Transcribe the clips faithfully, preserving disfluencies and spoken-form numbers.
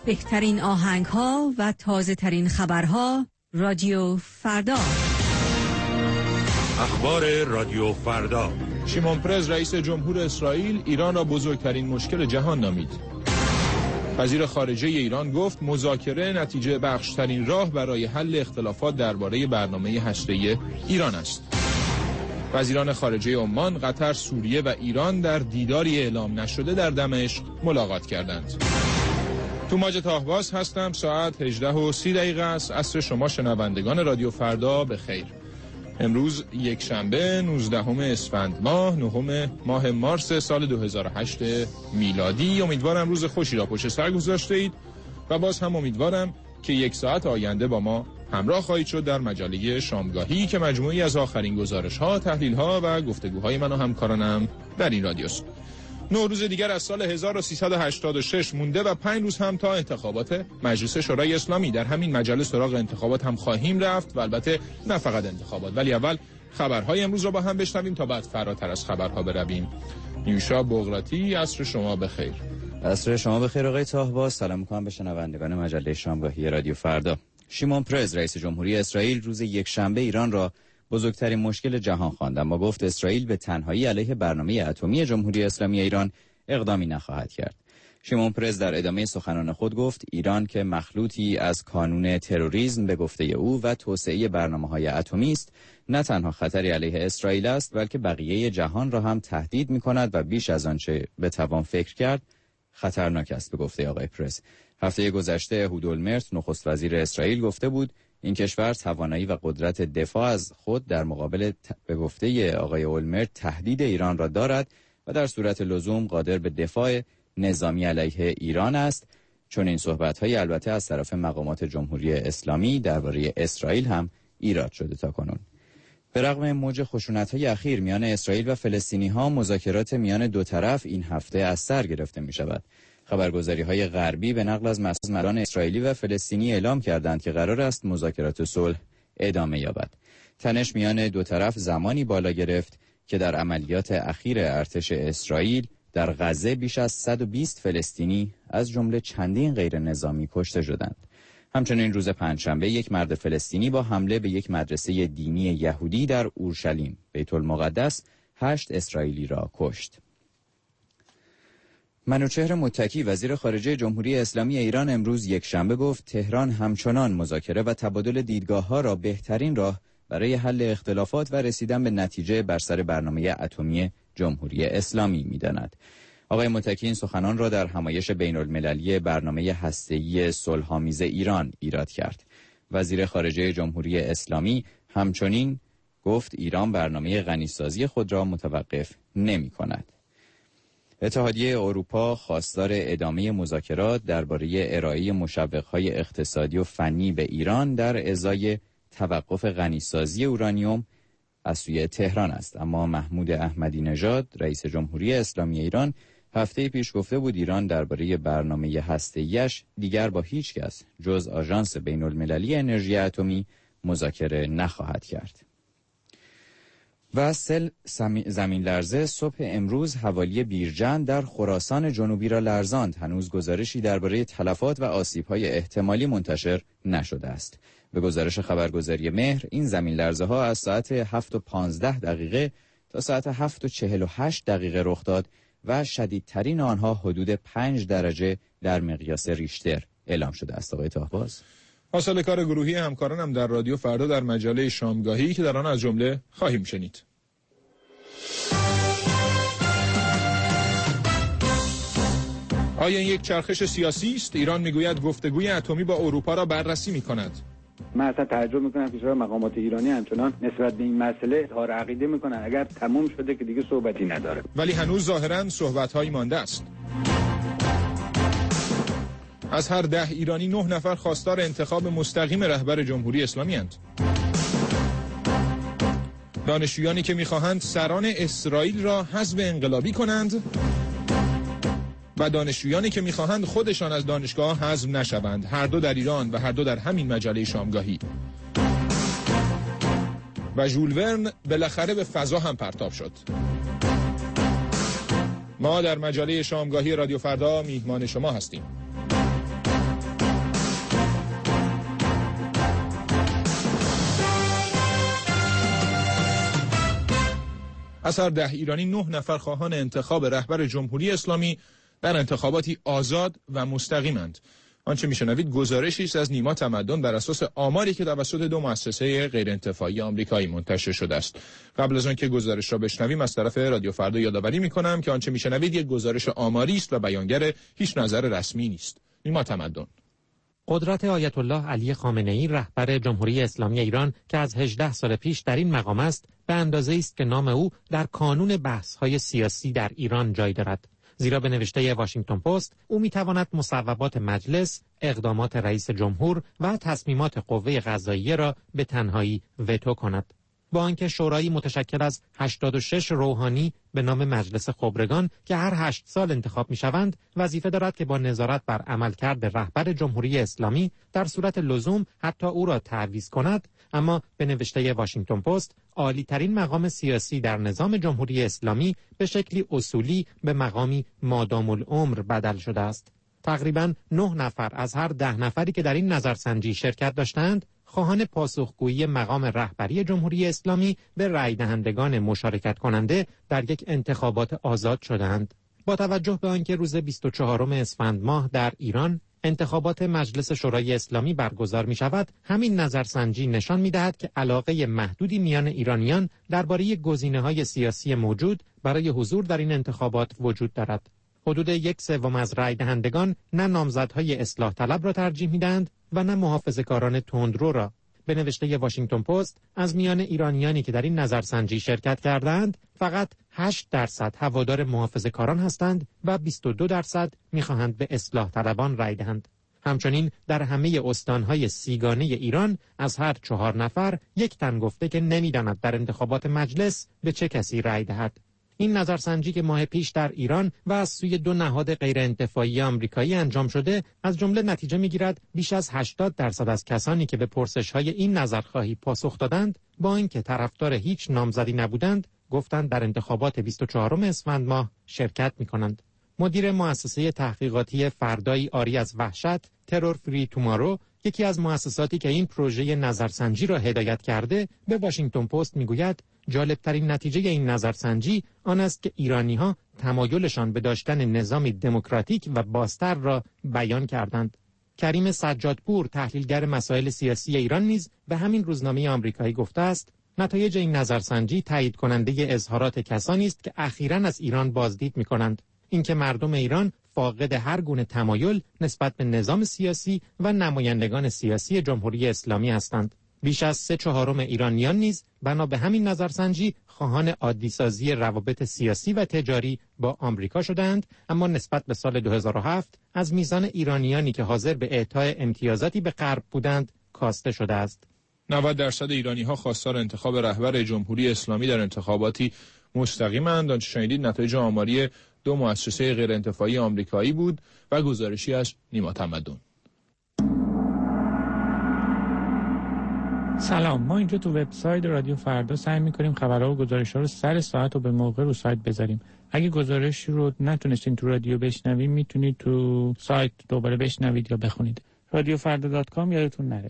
بهترین آهنگ ها و تازه ترین خبرها. رادیو فردا. اخبار رادیو فردا. شیمون پرز رئیس جمهور اسرائیل ایران را بزرگترین مشکل جهان نامید. وزیر خارجه ایران گفت مذاکره نتیجه بخشترین راه برای حل اختلافات درباره برنامه هسته‌ای ایران است. وزیران خارجه عمان، قطر، سوریه و ایران در دیداری اعلام نشده در دمشق ملاقات کردند. تو ماج تاهباز هستم. ساعت هجده و سی دقیقه است. عصر شما شنوندگان رادیو فردا به خیر. امروز یک شنبه نوزدهم اسفند ماه، نهم ماه مارس سال دو هزار و هشت میلادی. امیدوارم روز خوشی را پشت سر گذاشته اید و باز هم امیدوارم که یک ساعت آینده با ما همراه خواهید شد در مجله شامگاهی که مجموعی از آخرین گزارش‌ها، تحلیل‌ها و گفتگوهای من و همکارانم در این رادیوست. نه روز دیگر از سال هزار و سیصد و هشتاد و شش مونده و پنج روز هم تا انتخابات مجلس شورای اسلامی. در همین مجله سراغ انتخابات هم خواهیم رفت و البته نه فقط انتخابات، ولی اول خبرهای امروز را با هم بشنویم تا بعد فراتر از خبرها برویم. نیوشا بغراتی، عصر شما بخیر. عصر شما بخیر آقای طاهباز. سلام می‌کنم به شنوندگان مجله شامگاهی رادیو فردا. شیمون پرز رئیس جمهوری اسرائیل روز یکشنبه ایران را بزرگترین مشکل جهان خواند، اما گفت اسرائیل به تنهایی علیه برنامه اتمی جمهوری اسلامی ایران اقدامی نخواهد کرد. شیمون پرز در ادامه سخنان خود گفت ایران که مخلوطی از کانون تروریسم به گفته او و توسعه برنامه‌های اتمی است، نه تنها خطری علیه اسرائیل است بلکه بقیه جهان را هم تهدید می‌کند و بیش از آنچه بتوان فکر کرد خطرناک است. به گفته آقای پرز هفته گذشته اهود اولمرت نخست وزیر اسرائیل گفته بود این کشور توانایی و قدرت دفاع از خود در مقابل ت... به گفته آقای اولمرت تهدید ایران را دارد و در صورت لزوم قادر به دفاع نظامی علیه ایران است. چون این صحبت‌های البته از طرف مقامات جمهوری اسلامی درباره اسرائیل هم ایراد شده تا کنون. به رغم موج خشونت‌های اخیر میان اسرائیل و فلسطینی‌ها، مذاکرات میان دو طرف این هفته از سر گرفته می‌شود. خبرگزاری‌های غربی به نقل از مسئولان اسرائیلی و فلسطینی اعلام کردند که قرار است مذاکرات صلح ادامه یابد. تنش میان دو طرف زمانی بالا گرفت که در عملیات اخیر ارتش اسرائیل در غزه بیش از صد و بیست فلسطینی از جمله چندین غیر نظامی کشته شدند. همچنین روز پنجشنبه یک مرد فلسطینی با حمله به یک مدرسه دینی یهودی در اورشلیم، بیت المقدس، هشت اسرائیلی را کشت. منوچهر متکی وزیر خارجه جمهوری اسلامی ایران امروز یکشنبه گفت تهران همچنان مذاکره و تبادل دیدگاه‌ها را بهترین راه برای حل اختلافات و رسیدن به نتیجه بر سر برنامه اتمی جمهوری اسلامی می‌داند. آقای متکی این سخنان را در همایش بین‌المللی برنامه هسته‌ای صلح‌آمیز ایران ایراد کرد. وزیر خارجه جمهوری اسلامی همچنین گفت ایران برنامه غنیسازی خود را متوقف نمی‌کند. اتحادیه اروپا خواستار ادامه مذاکرات درباره ارائه مشوق‌های اقتصادی و فنی به ایران در ازای توقف غنیسازی اورانیوم از سوی تهران است، اما محمود احمدی نژاد رئیس جمهوری اسلامی ایران هفته پیش گفته بود ایران درباره برنامه هسته‌ایش دیگر با هیچ کس جز آژانس بین‌المللی انرژی اتمی مذاکره نخواهد کرد. و سل زمین لرزه صبح امروز حوالی بیرجند در خراسان جنوبی را لرزاند. هنوز گزارشی درباره تلفات و آسیب‌های احتمالی منتشر نشده است. به گزارش خبرگزاری مهر این زمین لرزه ها از ساعت هفت و پانزده دقیقه تا ساعت هفت و چهل و هشت دقیقه رخ داد و شدیدترین آنها حدود پنج درجه در مقیاس ریشتر اعلام شده است. آقای طاهباز. حاصل کار گروهی همکارانم در رادیو فردا در مجله شامگاهی که در آن از جمله خواهیم شنید. آیا این یک چرخش سیاسی است؟ ایران میگوید گفتگوی اتمی با اروپا را بررسی می‌کند. من اصلا تعجب میکنم که چرا مقامات ایرانی همچنان نسبت به این مسئله اظهار عقیده میکنن اگر تموم شده که دیگه صحبتی نداره. ولی هنوز ظاهراً صحبت‌هایی مانده است. از هر ده ایرانی نه نفر خواستار انتخاب مستقیم رهبر جمهوری اسلامی اند. دانشجویانی که میخواهند سران اسرائیل را حزب انقلابی کنند و دانشجویانی که میخواهند خودشان از دانشگاه حذف نشوند، هر دو در ایران و هر دو در همین مجله شامگاهی. و ژول ورن بالاخره به فضا هم پرتاب شد. ما در مجله شامگاهی رادیو فردا میهمان شما هستیم. از هر ده ایرانی نه نفر خواهان انتخاب رهبر جمهوری اسلامی در انتخاباتی آزاد و مستقیمند. آنچه میشنوید گزارشی است از نیما تمدن بر اساس آماری که توسط دو مؤسسه غیرانتفاعی آمریکایی منتشر شده است. قبل از آنکه گزارش را بشنویم از طرف رادیو فردا یادآوری می‌کنم که آنچه میشنوید یک گزارش آماری است و بیانگر هیچ نظر رسمی نیست. نیما تمدن. قدرت آیت الله علی خامنه‌ای رهبر جمهوری اسلامی ایران که از هجده سال پیش در این مقام است، به اندازه‌ای است که نام او در کانون بحث‌های سیاسی در ایران جای دارد. زیرا به نوشته واشنگتن پست او میتواند مصوبات مجلس، اقدامات رئیس جمهور و تصمیمات قوه قضاییه را به تنهایی وتو کند. با آنکه شورایی متشکل از هشتاد و شش روحانی به نام مجلس خبرگان که هر هشت سال انتخاب میشوند وظیفه دارد که با نظارت بر عملکرد رهبر جمهوری اسلامی در صورت لزوم حتی او را تعویض کند، اما به نوشته واشنگتن پست عالی ترین مقام سیاسی در نظام جمهوری اسلامی به شکلی اصولی به مقامی مادام العمر بدل شده است. تقریباً نه نفر از هر ده نفری که در این نظرسنجی شرکت داشتند خواهان پاسخگویی مقام رهبری جمهوری اسلامی به رای دهندگان مشارکت کننده در یک انتخابات آزاد شدند. با توجه به آنکه روز بیست و چهارم اسفند ماه در ایران انتخابات مجلس شورای اسلامی برگزار می شود، همین نظرسنجی نشان می دهد که علاقه محدودی میان ایرانیان درباره گزینه‌های سیاسی موجود برای حضور در این انتخابات وجود دارد. حدود یک سوم از رای دهندگان نه نامزدهای اصلاح طلب را ترجیح می‌دهند و نه محافظه‌کاران تندرو را. به نوشته واشنگتن پست از میان ایرانیانی که در این نظرسنجی شرکت کردند فقط هشت درصد هوادار محافظه‌کاران هستند و بیست و دو درصد می‌خواهند به اصلاح طلبان رای دهند. همچنین در همه استان‌های سیگانه ایران از هر چهار نفر یک تن گفته که نمی‌داند در انتخابات مجلس به چه کسی رای دهد. این نظرسنجی که ماه پیش در ایران و از سوی دو نهاد غیرانتفاعی آمریکایی انجام شده، از جمله نتیجه می‌گیرد بیش از هشتاد درصد از کسانی که به پرسش‌های این نظرخواهی پاسخ دادند، با اینکه طرفدار هیچ نامزدی نبودند، گفتند در انتخابات بیست و چهارم اسفند ماه شرکت می‌کنند. مدیر مؤسسه تحقیقاتی فردایی آری از وحشت، ترور فری تومارو، یکی از مؤسساتی که این پروژه نظرسنجی را هدایت کرده، به واشنگتن پست میگوید جالبترین نتیجه این نظرسنجی آن است که ایرانی‌ها تمایلشان به داشتن نظامی دموکراتیک و بازتر را بیان کردند. کریم سجادپور، تحلیلگر مسائل سیاسی ایران، نیز به همین روزنامه آمریکایی گفته است نتایج این نظرسنجی تایید کننده اظهارات کسانی است که اخیراً از ایران بازدید می‌کنند، اینکه مردم ایران فاقد هر گونه تمایل نسبت به نظام سیاسی و نمایندگان سیاسی جمهوری اسلامی هستند. بیش از سه چهارم ایرانیان نیز بنا به همین نظرسنجی خواهان عادی‌سازی روابط سیاسی و تجاری با آمریکا شدند، اما نسبت به سال دو هزار و هفت از میزان ایرانیانی که حاضر به اعطای امتیازاتی به غرب بودند کاسته شده است. نود درصد ایرانی‌ها خواستار انتخاب رهبر جمهوری اسلامی در انتخاباتی مستقیم‌اند. آنچه شنیدید نتایج آماری دو مؤسسه غیرانتفاعی آمریکایی بود و گزارشی از نیما تمدن. سلام، ما اینجا تو وبسایت رادیو فردا سعی می‌کنیم خبرها و گزارش‌ها رو سر ساعت و به موقع رو سایت بذاریم. اگه گزارش رو نتونستین تو رادیو بشنوید، میتونید تو سایت دوباره بشنوید یا بخونید. رادیو فردا دات کام یادتون نره.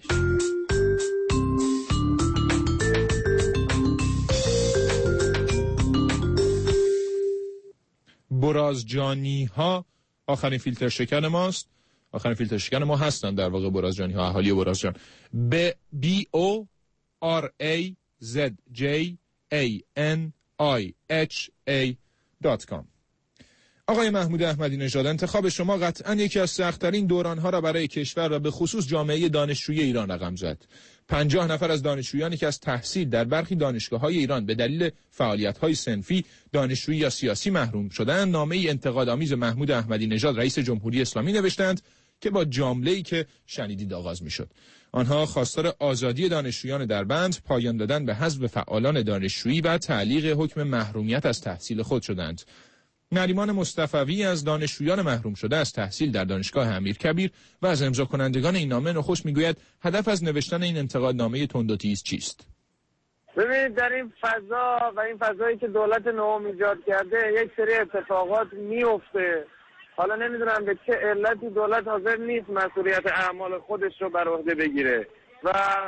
برازجانی ها آخرین فیلتر شکن ماست. آخرین فیلتر شکن ما هستن در واقع برازجانی ها، اهالی برازجان. ب بی او آر ای زد جی ای ان آی اچ ای دات کام. آقای محمود احمدی نژاد، انتخاب شما قطعاً یکی از سخت‌ترین دوران‌ها را برای کشور و به خصوص جامعه دانشجویی ایران رقم زد. پنجاه نفر از دانشجویانی که از تحصیل در برخی دانشگاه‌های ایران به دلیل فعالیت‌های صنفی، دانشجویی یا سیاسی محروم شدند، نامه‌ای انتقادآمیز محمود احمدی نژاد رئیس جمهوری اسلامی نوشتند که با جمله‌ای که شنیدید آغاز می‌شد. آنها خواستار آزادی دانشجویان دربند، پایان دادن به حذف فعالان دانشجویی و تعلیق حکم محرومیت از تحصیل خود شدند. نریمان مصطفوی از دانشجویان محروم شده از تحصیل در دانشگاه امیرکبیر و از امضا کنندگان این نامه نخست میگوید هدف از نوشتن این انتقادنامه تند و تیز چیست؟ ببینید، در این فضا و این فضایی که دولت نوام ایجاد کرده یک سری اتفاقات میفته. حالا نمیدونم به چه علتی دولت حاضر نیست مسئولیت اعمال خودش رو بر عهده بگیره و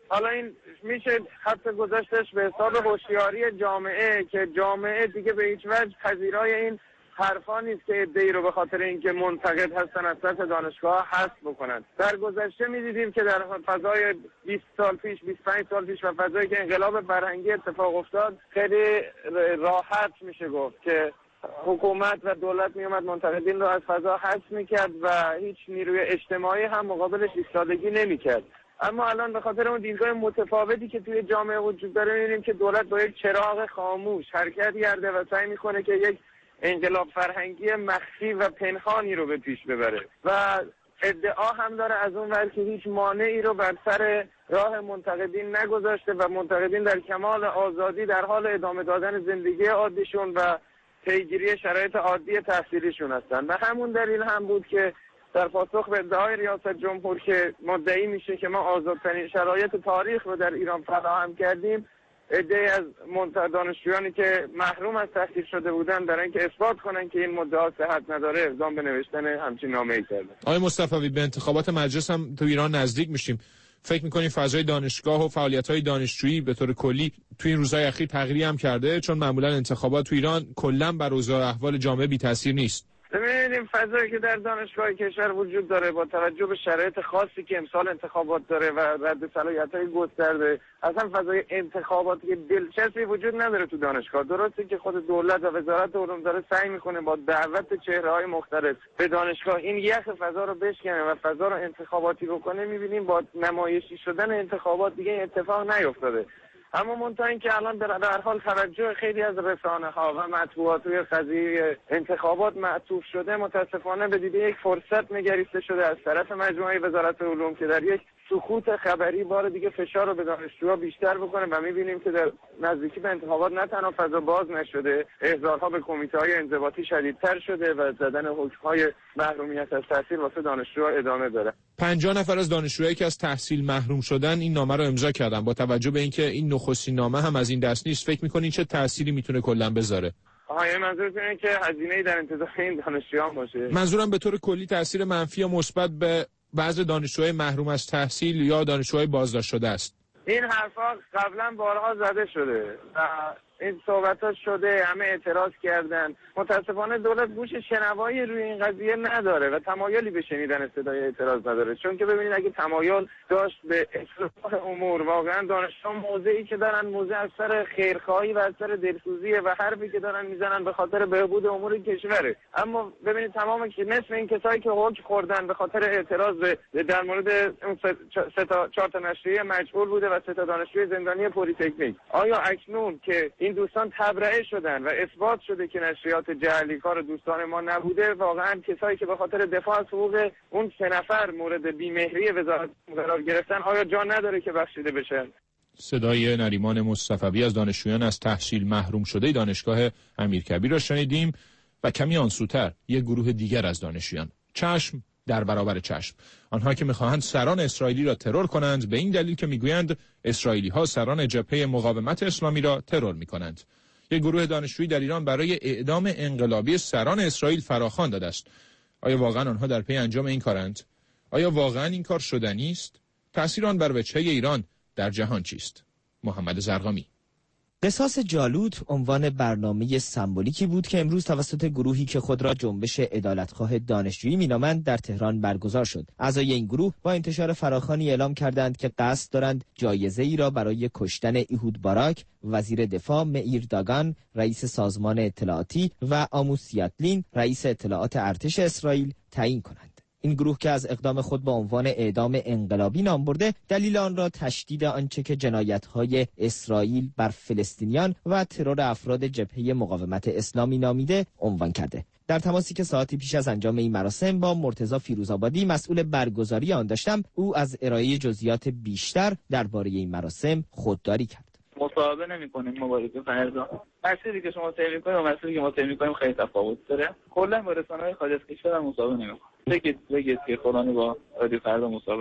حالا این میشه حتی گذاشتش به حساب هوشیاری جامعه که جامعه دیگه به هیچ وجه پذیرای این حرفا نیست که عده‌ای رو به خاطر اینکه منتقد هستن از سطح دانشگاه حذف بکنن. در گذشته می‌دیدیم که در فضای بیست سال پیش، بیست و پنج سال پیش و فضایی که انقلاب فرهنگی اتفاق افتاد، خیلی راحت میشه گفت که حکومت و دولت میومد منتقدین رو از فضا حذف میکرد و هیچ نیروی اجتماعی هم مقابلش ایستادگی نمیکرد. اما الان به خاطر اون دیدگاه متفاوتی که توی جامعه وجود داره می‌بینیم که دولت با یک چراغ خاموش حرکت کرده و سعی میکنه که یک انقلاب فرهنگی مخفی و پنهانی رو به پیش ببره و ادعا هم داره از اون ور که هیچ مانعی رو بر سر راه منتقدین نگذاشته و منتقدین در کمال آزادی در حال ادامه دادن زندگی عادیشون و پیگیری شرایط عادی تحصیلیشون هستن. و همون دلیل هم بود که در پاسخ به ادعای ریاست جمهور که مدعی میشه که ما آزادترین شرایط تاریخ رو در ایران فراهم کردیم، عده‌ای از دانشجویانی که محروم از تحصیل شده بودن برای اینکه اثبات کنن که این مدعا صحت نداره اقدام به نوشتن همچین نامه‌ای کردن. آقای مصطفی، به انتخابات مجلس هم تو ایران نزدیک میشیم. فکر می‌کنید فضای دانشگاه و فعالیت‌های دانشجویی به طور کلی تو این روزهای اخیر تغییری هم کرده؟ چون معمولا انتخابات تو ایران کلاً بر اوضاع احوال جامعه بی‌تأثیر نیست. ببینید فضایی که در دانشگاه کشور وجود داره با توجه به شرایط خاصی که امسال انتخابات داره و رد صلاحیت‌های گسترده، اصلا فضای انتخاباتی که دلچسبی وجود نداره تو دانشگاه. درسته که خود دولت و وزارت علوم داره سعی میکنه با دعوت چهره‌های مختلف به دانشگاه این یخ فضا رو بشکنه و فضا رو انتخاباتی بکنه. می‌بینیم با نمایشی شدن انتخابات دیگه اتفاق نیفتاده. اما منتها این که الان در حال توجه خیلی از رسانه‌ها و مطبوعات روی قضیه انتخابات معطوف شده، متاسفانه به دید یک فرصت نگریسته شده از طرف مجموعه وزارت علوم که در یک سکوت خبری بار دیگه فشار رو به دانشجوها بیشتر بکنه و می‌بینیم که در نزدیکی به انتخابات نه تنها فضا باز نشده، احضارها به کمیته‌های انضباطی شدیدتر شده و زدن حکم‌های محرومیت از تحصیل واسه دانشجوها ادامه داره. پنجاه نفر از دانشجوهایی که از تحصیل محروم شدن این نامه رو امضا کردن. با توجه به اینکه این نخستین نامه هم از این دست نیست، فکر می‌کنین چه تأثیری میتونه کلاً بذاره؟ آها، این منظورتون اینه که هزینه‌ای در انتظار این دانشجویان باشه؟ منظورم به طور کلی تأثیر منفی یا مثبت به بعضی دانشجوهای محروم از تحصیل یا دانشجوهای بازداشت شده است. این حرفا قبلا بارها زده شده و این صحبت‌ها شده، همه اعتراض کردن. متاسفانه دولت گوش شنوایی روی این قضیه نداره و تمایلی به شنیدن صدای اعتراض نداره. چون که ببینید اگه تمایل داشت به اصلاح امور، واقعا دانشجویان موضعی که دارن موضع از سر خیرخواهی و از سر دلسوزیه و حرفی که دارن میزنن به خاطر بهبود امور کشوره. اما ببینید تمام که نصف این کسایی که حکم خوردن به خاطر اعتراض به در مورد اون سه تا چهار تا نشریه مجبور بوده و سه تا دانشجوی زندانی پلی تکنیک، آیا اکنون که این دوستان تبرئه شدن و اثبات شده که نشریات جعلی کار دوستان ما نبوده، واقعا کسایی که به خاطر دفاع از حقوق اون سه نفر مورد بیمهری وزارت قرار گرفتن آیا جان نداره که بخشیده بشن؟ صدای نریمان مصطفی از دانشجویان از تحصیل محروم شده دانشگاه امیرکبیر را شنیدیم و کمی آنسوتر یک گروه دیگر از دانشجویان، چشم در برابر چشم، آنها که می‌خواهند سران اسرائیلی را ترور کنند به این دلیل که می‌گویند اسرائیلی‌ها سران جبهه مقاومت اسلامی را ترور می‌کنند. یک گروه دانشجویی در ایران برای اعدام انقلابی سران اسرائیل فراخوان داده است. آیا واقعا آنها در پی انجام این کارند؟ آیا واقعا این کار شدنی است؟ تأثیر آن بر وجهه ایران در جهان چیست؟ محمد زرقامی. قصاص جالوت عنوان برنامه سمبولیکی بود که امروز توسط گروهی که خود را جنبش عدالتخواه دانشجویی مینامند در تهران برگزار شد. اعضای این گروه با انتشار فراخوانی اعلام کردند که قصد دارند جایزه‌ای را برای کشتن ایهود باراک، وزیر دفاع مئیر داگان، رئیس سازمان اطلاعاتی و آموس سیاتلین، رئیس اطلاعات ارتش اسرائیل تعیین کنند. این گروه که از اقدام خود با عنوان اعدام انقلابی نام برده، دلیل آن را تشدید آنچه که جنایت‌های اسرائیل بر فلسطینیان و ترور افراد جبهه مقاومت اسلامی نامیده عنوان کرده. در تماسی که ساعتی پیش از انجام این مراسم با مرتضی فیروزآبادی مسئول برگزاری آن داشتم، او از ارائه جزئیات بیشتر درباره این مراسم خودداری کرد. مصاحبه نمی‌کنیم مبارزه فردا. مسیری که شما طی می‌کنید و مسیری که ما طی می‌کنیم خیلی تفاوت داره. کلا با رسانه‌های خارج از کشور هم مصاحبه نمی‌کنیم. بگید بگید که فلانی با رادیو فردا مصاحبه نمی‌کنه.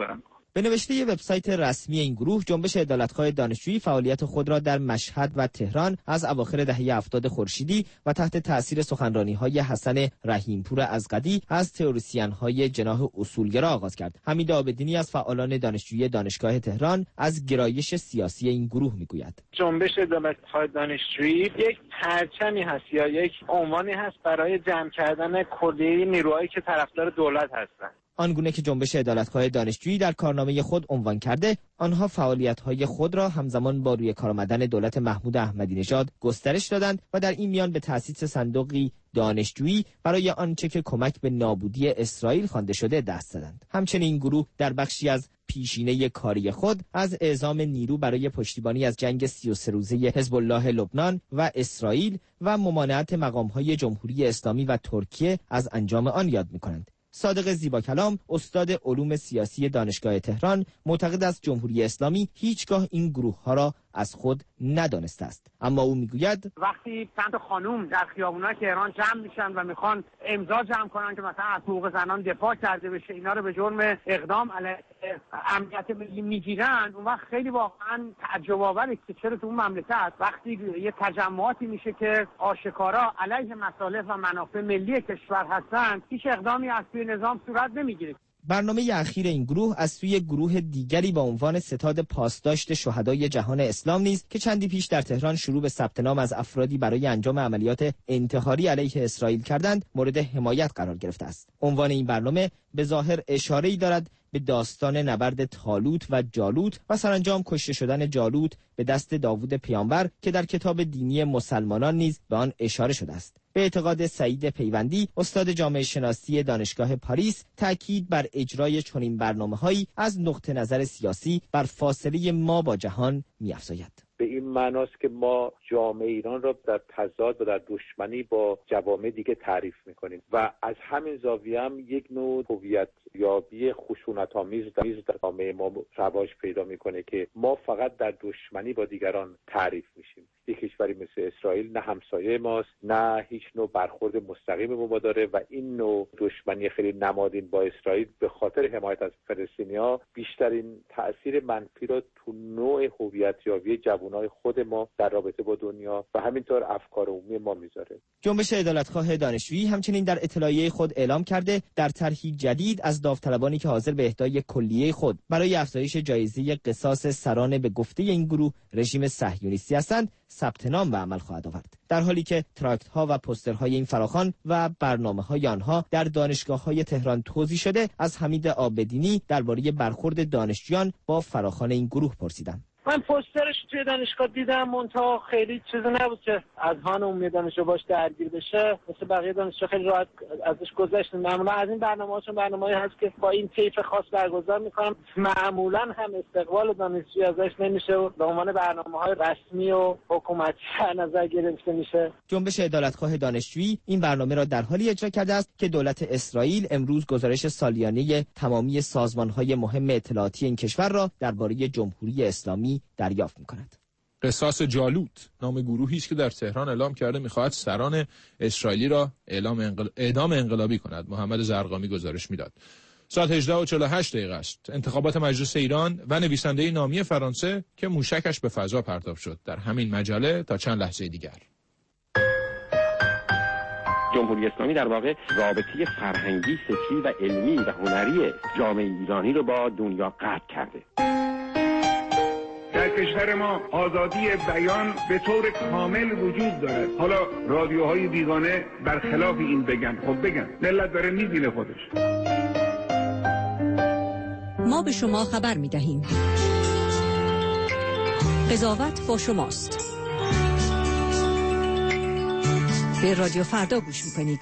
به نوشته وبسایت رسمی این گروه، جنبش عدالتخواه دانشجویی فعالیت خود را در مشهد و تهران از اواخر دهه هفتاد خورشیدی و تحت تأثیر سخنرانی‌های حسن رحیمپور ازغدی از تئوریسین‌های جناح اصولگرا آغاز کرد. حمید عابدینی از فعالان دانشجویی دانشگاه تهران از گرایش سیاسی این گروه میگوید. جنبش عدالتخواه دانشجویی یک پرچمی هست یا یک عنوانی هست برای جمع کردن کلیه نیروهایی که طرفدار دولت هستند. آنگونه که جنبش عدالتخواه دانشجویی در کارنامه خود عنوان کرده، آنها فعالیت‌های خود را همزمان با روی کار آمدن دولت محمود احمدی نژاد گسترش دادند و در این میان به تأسیس صندوقی دانشجویی برای آنچه که کمک به نابودی اسرائیل خوانده شده دست زدند. همچنین این گروه در بخشی از پیشینه کاری خود از اعزام نیرو برای پشتیبانی از جنگ سی و سه روزه حزب الله لبنان و اسرائیل و ممانعت مقام‌های جمهوری اسلامی و ترکیه از انجام آن یاد می‌کنند. صادق زیبا کلام، استاد علوم سیاسی دانشگاه تهران، معتقد است جمهوری اسلامی هیچگاه این گروه‌ها را از خود ندانسته است. اما او میگوید وقتی چند تا خانوم در خیابون‌های تهران جمع میشن و میخوان امضا جمع کنن که مثلا از حقوق زنان دفاع کرده بشه، اینا رو به جرم اقدام علیه امنیت ملی میگیرن، اون وقت خیلی واقعا تعجب آوره که چرا تو اون مملکت وقتی یه تجمعاتی میشه که آشکارا علیه مصالح و منافع ملی کشور هستن، هیچ اقدامی از توی نظام صورت نمیگیره. برنامه اخیر این گروه از سوی گروه دیگری با عنوان ستاد پاسداشت شهدای جهان اسلام نیز که چندی پیش در تهران شروع به ثبت نام از افرادی برای انجام عملیات انتحاری علیه اسرائیل کردند مورد حمایت قرار گرفته است. عنوان این برنامه به ظاهر اشاره‌ای دارد به داستان نبرد طالوت و جالوت و سرانجام کشته شدن جالوت به دست داوود پیامبر که در کتاب دینی مسلمانان نیز به آن اشاره شده است. به اعتقاد سعید پیوندی، استاد جامعه شناسی دانشگاه پاریس، تاکید بر اجرای چنین برنامه‌هایی از نقطه نظر سیاسی بر فاصله ما با جهان می‌افزاید. به این معناست که ما جامعه ایران را در تضاد و در دشمنی با جوامع دیگه تعریف میکنیم و از همین زاویه هم یک نوع هویت یابی خشونت‌آمیز در جامعه ما رواج پیدا میکنه که ما فقط در دشمنی با دیگران تعریف میشیم. یک کشوری مثل اسرائیل نه همسایه ماست، نه هیچ نوع برخورد مستقیم با ما داره و این نوع دشمنی خیلی نمادین با اسرائیل به خاطر حمایت از فلسطینی‌ها بیشترین تأثیر منفی را تو نوع هویت یابی جوانای خود ما در رابطه با دنیا و همینطور افکار عمومی ما میذاره. جنبش عدالتخواه دانشجویی همچنین در اطلاعیه خود اعلام کرده در طرحی جدید از داوطلبانی که حاضر به اهدای کلیه خود برای افزایش جایزه قصاص سران به گفته این گروه رژیم صهیونیستی هستند ثبت نام به عمل خواهد آورد، در حالی که تراکت‌ها و پوسترهای این فراخوان و برنامه‌های آنها در دانشگاه‌های تهران توزیع شده. از حمید عابدینی درباره برخورد دانشجویان با فراخوان این گروه پرسیدم. من پوسترش توی دانشگاه دیدم، منتها خیلی چیزی نبود که اذهان عمومی دانشجو باش درگیر بشه. مثل بقیه دانشجو خیلی راحت ازش گذشتیم. معمولا از این برنامه‌هاشون برنامه‌ای هست که با این طیف خاص برگزار می‌کنم. معمولا هم استقبال دانشجو ازش نمیشه و به عنوان برنامه‌های رسمی و حکومتی در نظر گرفته میشه. جنبش عدالتخواه دانشجویی این برنامه را در حالی اجرا کرده است که دولت اسرائیل امروز گزارش سالیانه تمامی سازمان‌های مهم اطلاعاتی این کشور را درباره جمهوری اسلامی دریافت می‌کند. قصاص جالوت نام گروهی است که در تهران اعلام کرده می‌خواهد سران اسرائیلی را اعلام انقل... اعدام انقلابی کند. محمد زرقامی گزارش می‌داد. ساعت هجده و چهل و هشت دقیقه است. انتخابات مجلس ایران و نویسنده نامی فرانسه که موشکش به فضا پرتاب شد. در همین مجله تا چند لحظه دیگر. جمهوری اسلامی در واقع رابطه فرهنگی، فکری و علمی و هنری جامعه ایرانی رو با دنیا قطع کرده. در کشور ما آزادی بیان به طور کامل وجود داره. حالا رادیوهای بیگانه برخلاف این بگن، خب بگن، ملت داره میبینه خودش. ما به شما خبر میدهیم. قضاوت با شماست. به رادیو فردا گوش میکنید.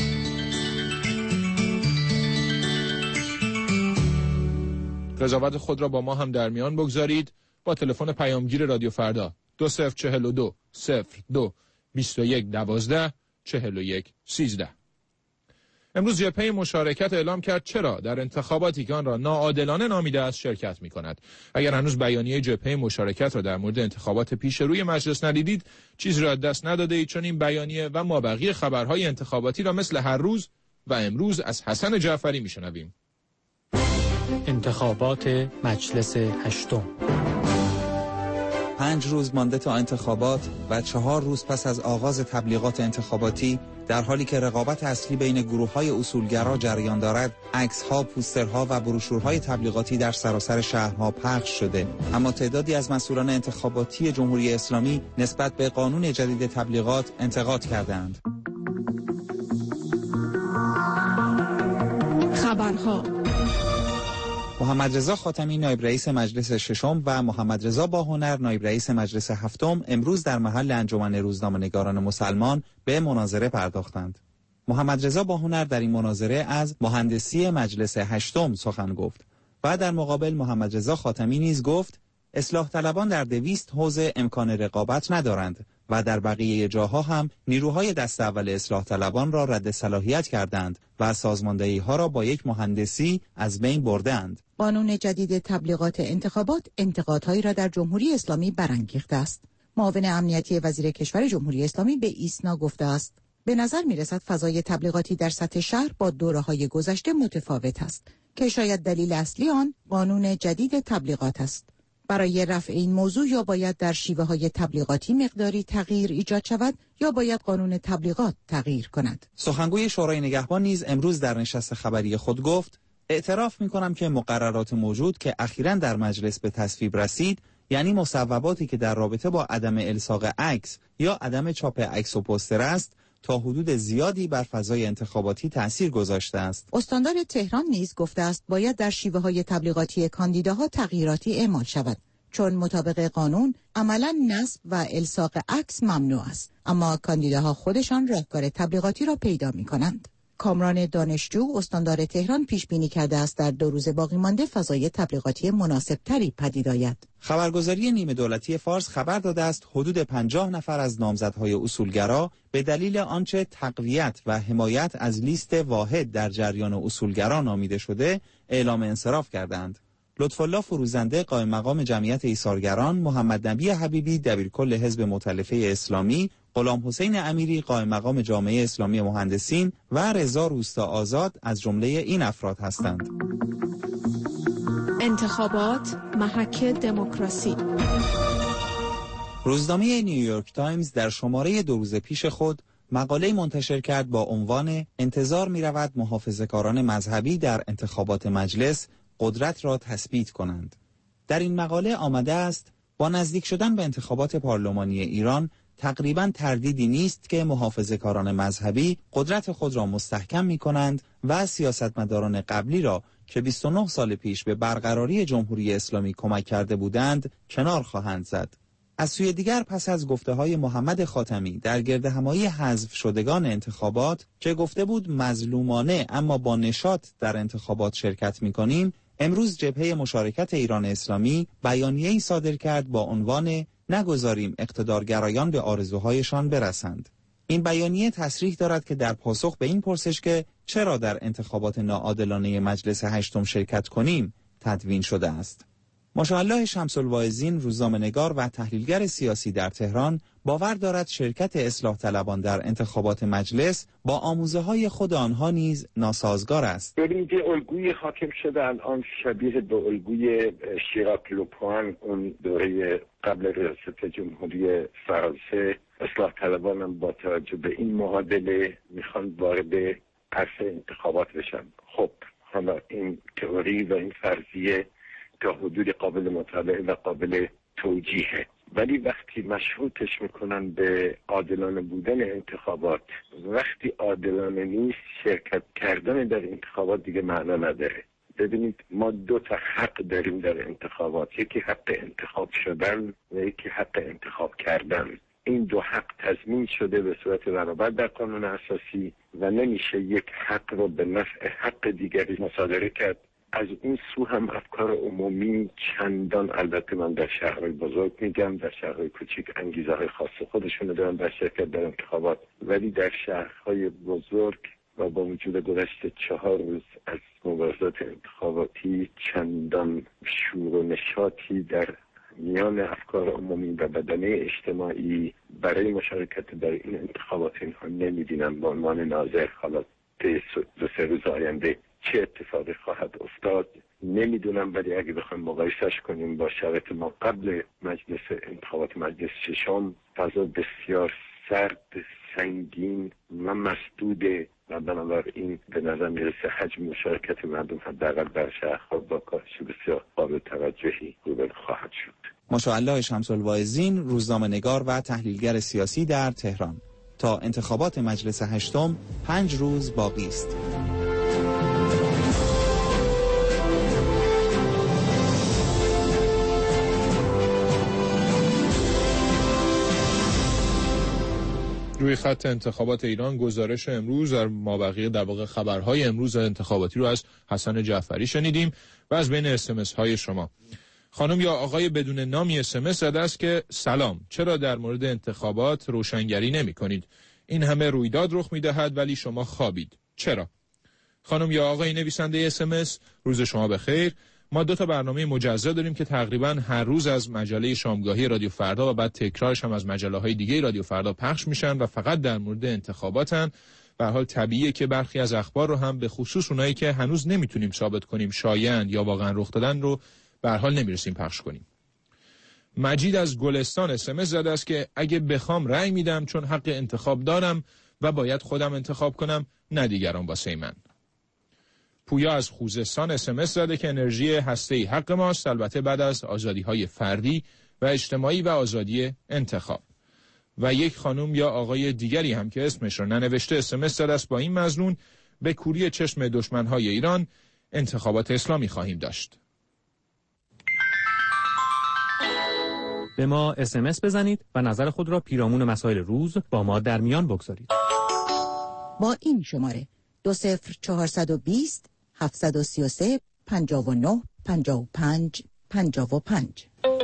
قضاوت خود را با ما هم در میان بگذارید با تلفن پیامگیر رادیو فردا دو صفر چهل و دو صفر دو بیست و یک دوازده چهل و یک سیزده. امروز جبهه مشارکت اعلام کرد چرا در انتخاباتی که آن را ناعادلانه نامیده است شرکت می کند. اگر هنوز بیانیه جبهه مشارکت را در مورد انتخابات پیش روی مجلس ندیدید، چیزی را دست نداده اید، چون این بیانیه و مابقی خبرهای انتخاباتی را مثل هر روز و امروز از حسن جعفری می شنویم. انتخابات مجلس هشتم. پنج روز مانده تا انتخابات و چهار روز پس از آغاز تبلیغات انتخاباتی، در حالی که رقابت اصلی بین گروه‌های اصولگرا جریان دارد، عکس‌ها، پوسترها و بروشورهای تبلیغاتی در سراسر شهرها پخش شده، اما تعدادی از مسئولان انتخاباتی جمهوری اسلامی نسبت به قانون جدید تبلیغات انتقاد کردند. خبرها. محمد رضا خاتمی نایب رئیس مجلس ششم و محمد رضا باهنر نایب رئیس مجلس هفتم امروز در محل انجمن روزنامه‌نگاران مسلمان به مناظره پرداختند. محمد رضا باهنر در این مناظره از مهندسی مجلس هشتم سخن گفت و در مقابل محمد رضا خاتمی نیز گفت اصلاح طلبان در دویست حوزه امکان رقابت ندارند و در بقیه جاها هم نیروهای دست اول اصلاح طلبان را رد صلاحیت کردند و سازماندهی ها را با یک مهندسی از بین بردند. قانون جدید تبلیغات انتخابات انتقادهایی را در جمهوری اسلامی برانگیخته است. معاون امنیتی وزیر کشور جمهوری اسلامی به ایسنا گفته است به نظر می رسد فضای تبلیغاتی در سطح شهر با دوره‌های گذشته متفاوت است که شاید دلیل اصلی آن قانون جدید تبلیغات است. برای رفع این موضوع یا باید در شیوه های تبلیغاتی مقداری تغییر ایجاد شود یا باید قانون تبلیغات تغییر کند. سخنگوی شورای نگهبان نیز امروز در نشست خبری خود گفت اعتراف می کنم که مقررات موجود که اخیراً در مجلس به تصویب رسید، یعنی مصوباتی که در رابطه با عدم الصاق عکس یا عدم چاپ عکس و پوستر است، تا حدود زیادی بر فضای انتخاباتی تأثیر گذاشته است. استاندار تهران نیز گفته است باید در شیوه های تبلیغاتی کاندیداها تغییراتی اعمال شود، چون مطابق قانون عملاً نصب و الصاق عکس ممنوع است، اما کاندیداها خودشان راهکار تبلیغاتی را پیدا می کنند. کامران دانشجو استاندار تهران پیش بینی کرده است در دو روز باقی مانده فضای تبلیغاتی مناسب تری پدید آید. خبرگزاری نیمه دولتی فارس خبر داده است حدود پنجاه نفر از نامزدهای اصولگرا به دلیل آنچه تقویت و حمایت از لیست واحد در جریان اصولگرا نامیده شده اعلام انصراف کردند. لطفالله فروزنده قائم مقام جمعیت ایثارگران، محمد نبی حبیبی دبیرکل حزب مؤتلفه اسلامی، غلام حسین امیری قائم مقام جامعه اسلامی مهندسین و رضا روستا آزاد از جمله این افراد هستند. انتخابات محک دموکراسی. روزنامه نیویورک تایمز در شماره دو روز پیش خود مقاله منتشر کرد با عنوان انتظار می رود محافظه‌کاران مذهبی در انتخابات مجلس قدرت را تثبیت کنند. در این مقاله آمده است با نزدیک شدن به انتخابات پارلمانی ایران تقریباً تردیدی نیست که محافظه‌کاران مذهبی قدرت خود را مستحکم می کنند و سیاستمداران قبلی را که بیست و نه سال پیش به برقراری جمهوری اسلامی کمک کرده بودند کنار خواهند زد. از سوی دیگر پس از گفته‌های محمد خاتمی در گردهمایی حذف شدگان انتخابات که گفته بود مظلومانه اما با نشاط در انتخابات شرکت می‌کنیم، امروز جبهه مشارکت ایران اسلامی بیانیه‌ای صادر کرد با عنوان نگذاریم اقتدارگرایان به آرزوهایشان برسند. این بیانیه تصریح دارد که در پاسخ به این پرسش که چرا در انتخابات ناعادلانه مجلس هشتم شرکت کنیم تدوین شده است. ماشاءالله شمس الواعظین روزنامه‌نگار و تحلیلگر سیاسی در تهران باور دارد شرکت اصلاح طلبان در انتخابات مجلس با آموزه‌های خود آنها نیز ناسازگار است. ببینید یه الگوی حاکم شده الان شبیه به الگوی شیراک لوپوان اون دوره قبل ریاست جمهوری فرانسه. اصلاح طلبان هم با توجه به این معادله میخوان وارد عرصه انتخابات بشن. خب حالا این تئوری و این فرضیه تا حدود قابل مطالعه و قابل توجیهه، ولی وقتی مشروطش میکنن به عادلانه بودن انتخابات، وقتی عادلانه نیست شرکت کردن در انتخابات دیگه معنا نداره. ببینید ما دو تا حق داریم در انتخابات، یکی حق انتخاب شدن و یکی حق انتخاب کردن. این دو حق تضمین شده به صورت برابر در قانون اساسی و نمیشه یک حق رو به نفع حق دیگری مصادره کرد. از این سو هم افکار عمومی چندان، البته من در شهرهای بزرگ میگم، در شهرهای کوچیک انگیزه های خاص خودشونو دارن در شرکت در انتخابات، ولی در شهرهای بزرگ و با وجود گذشت چهار روز از مبارزات انتخاباتی چندان شور و نشاطی در میان افکار عمومی و بدنه اجتماعی برای مشارکت در این انتخابات اینها نمیدینم. با عنوان ناظر حالا دو سه روز آینده چه اتفاقی خواهد افتاد نمیدونم، ولی اگه بخوایم مقایسش کنیم با شرایط ما قبل مجلس انتخابات مجلس ششم، فضا بسیار سرد، سنگین و مسدوده و بنابراین به نظر میرسه حجم مشارکت مردم حداقل در شهرها با کاهش بسیار قابل توجهی روبرو خواهد شد. ماشاءالله شمس الواعظین، روزنامه‌نگار و تحلیلگر سیاسی در تهران. تا انتخابات مجلس هشتم پنج روز باقی است. روی خط انتخابات ایران گزارش امروز در مابقی در واقع خبرهای امروز انتخاباتی رو از حسن جعفری شنیدیم و از بین اسمس های شما. خانم یا آقای بدون نامی اسمس زده است که سلام، چرا در مورد انتخابات روشنگری نمی کنید؟ این همه رویداد رخ می دهد ولی شما خوابید. چرا؟ خانم یا آقای نویسنده اسمس، روز شما بخیر. ما دو تا برنامه مجزا داریم که تقریبا هر روز از مجله شامگاهی رادیو فردا و بعد تکرارش هم از مجله‌های دیگه رادیو فردا پخش میشن و فقط در مورد انتخاباتن. به هر حال طبیعیه که برخی از اخبار رو هم به خصوص اونایی که هنوز نمیتونیم ثابت کنیم شایعن یا واقعا رخ دادن رو به هر حال نمیرسیم پخش کنیم. مجید از گلستان اسمس زده است که اگه بخوام رأی میدم چون حق انتخاب دارم و باید خودم انتخاب کنم، نه دیگران واسه من. پویا از خوزستان اسمس زده که انرژی هسته‌ای حق ماست، البته بعد از آزادی‌های فردی و اجتماعی و آزادی انتخاب. و یک خانم یا آقای دیگری هم که اسمش رو ننوشته اسمس زده است با این مضمون: به کوری چشم دشمن‌های ایران انتخابات اسلامی خواهیم داشت. به ما اسمس بزنید و نظر خود را پیرامون مسائل روز با ما در میان بگذارید. با این شماره دو صفر چهارصد و بیست هفتصد و سی و سه پنجاه و نه پنجاه و پنج پنجاه و پنج.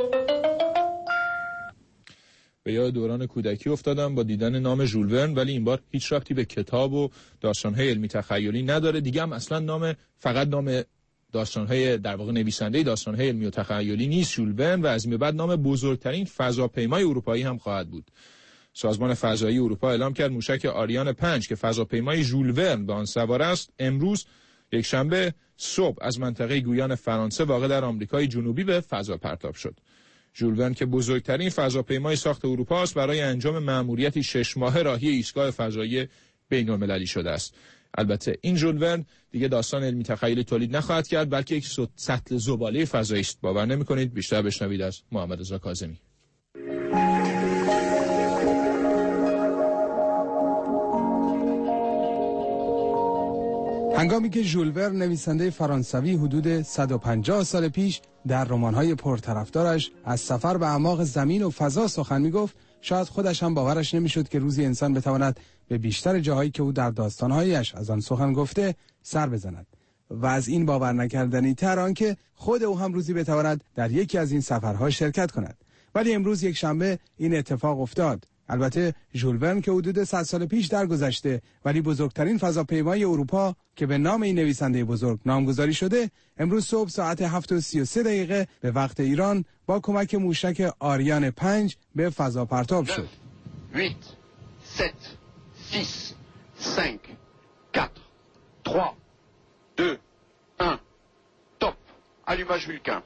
به یاد دوران کودکی افتادم با دیدن نام ژول ورن، ولی این بار هیچ ربطی به کتاب و داستان‌های علمی تخیلی نداره. دیگه هم اصلا نام فقط نام داستان‌های در واقع نویسنده داستان‌های علمی و تخیلی نیست ژول ورن و از این به بعد نام بزرگترین فضاپیمای اروپایی هم خواهد بود. سازمان فضایی اروپا اعلام کرد موشک آریان پنج که فضاپیمای ژول ورن به آن سوار است، امروز یک شنبه صبح از منطقه گویان فرانسه واقع در آمریکای جنوبی به فضا پرتاب شد. ژول ورن که بزرگترین فضاپیمای ساخت اروپا است، برای انجام مأموریتی شش ماهه راهی ایستگاه فضایی بین‌المللی شده است. البته این ژول ورن دیگه داستان علمی تخیلی تولید نخواهد کرد، بلکه یک سطل زباله فضایی است. باور نمی‌کنید؟ بیشتر بشنوید از محمد رضا کاظمی. هنگامی که ژول ورن نویسنده فرانسوی حدود صد و پنجاه سال پیش در رمان‌های پرطرفدارش از سفر به اعماق زمین و فضا سخن می‌گفت، شاید خودش هم باورش نمی‌شد که روزی انسان بتواند به بیشتر جاهایی که او در داستان‌هایش از آن سخن گفته سر بزند و از این باور نکردنی تر آنکه خود او هم روزی بتواند در یکی از این سفرها شرکت کند. ولی امروز یک شنبه این اتفاق افتاد. البته ژول ورن که حدود صد سال پیش درگذشته، ولی بزرگترین فضاپیمای اروپا که به نام این نویسنده بزرگ نامگذاری شده، امروز صبح ساعت هفت و سی و سه دقیقه به وقت ایران با کمک موشک آریان پنج به فضا پرتاب شد. هشت، هفت، شش، پنج، چهار، سه، دو، یک، توپ. allumage Vulcain.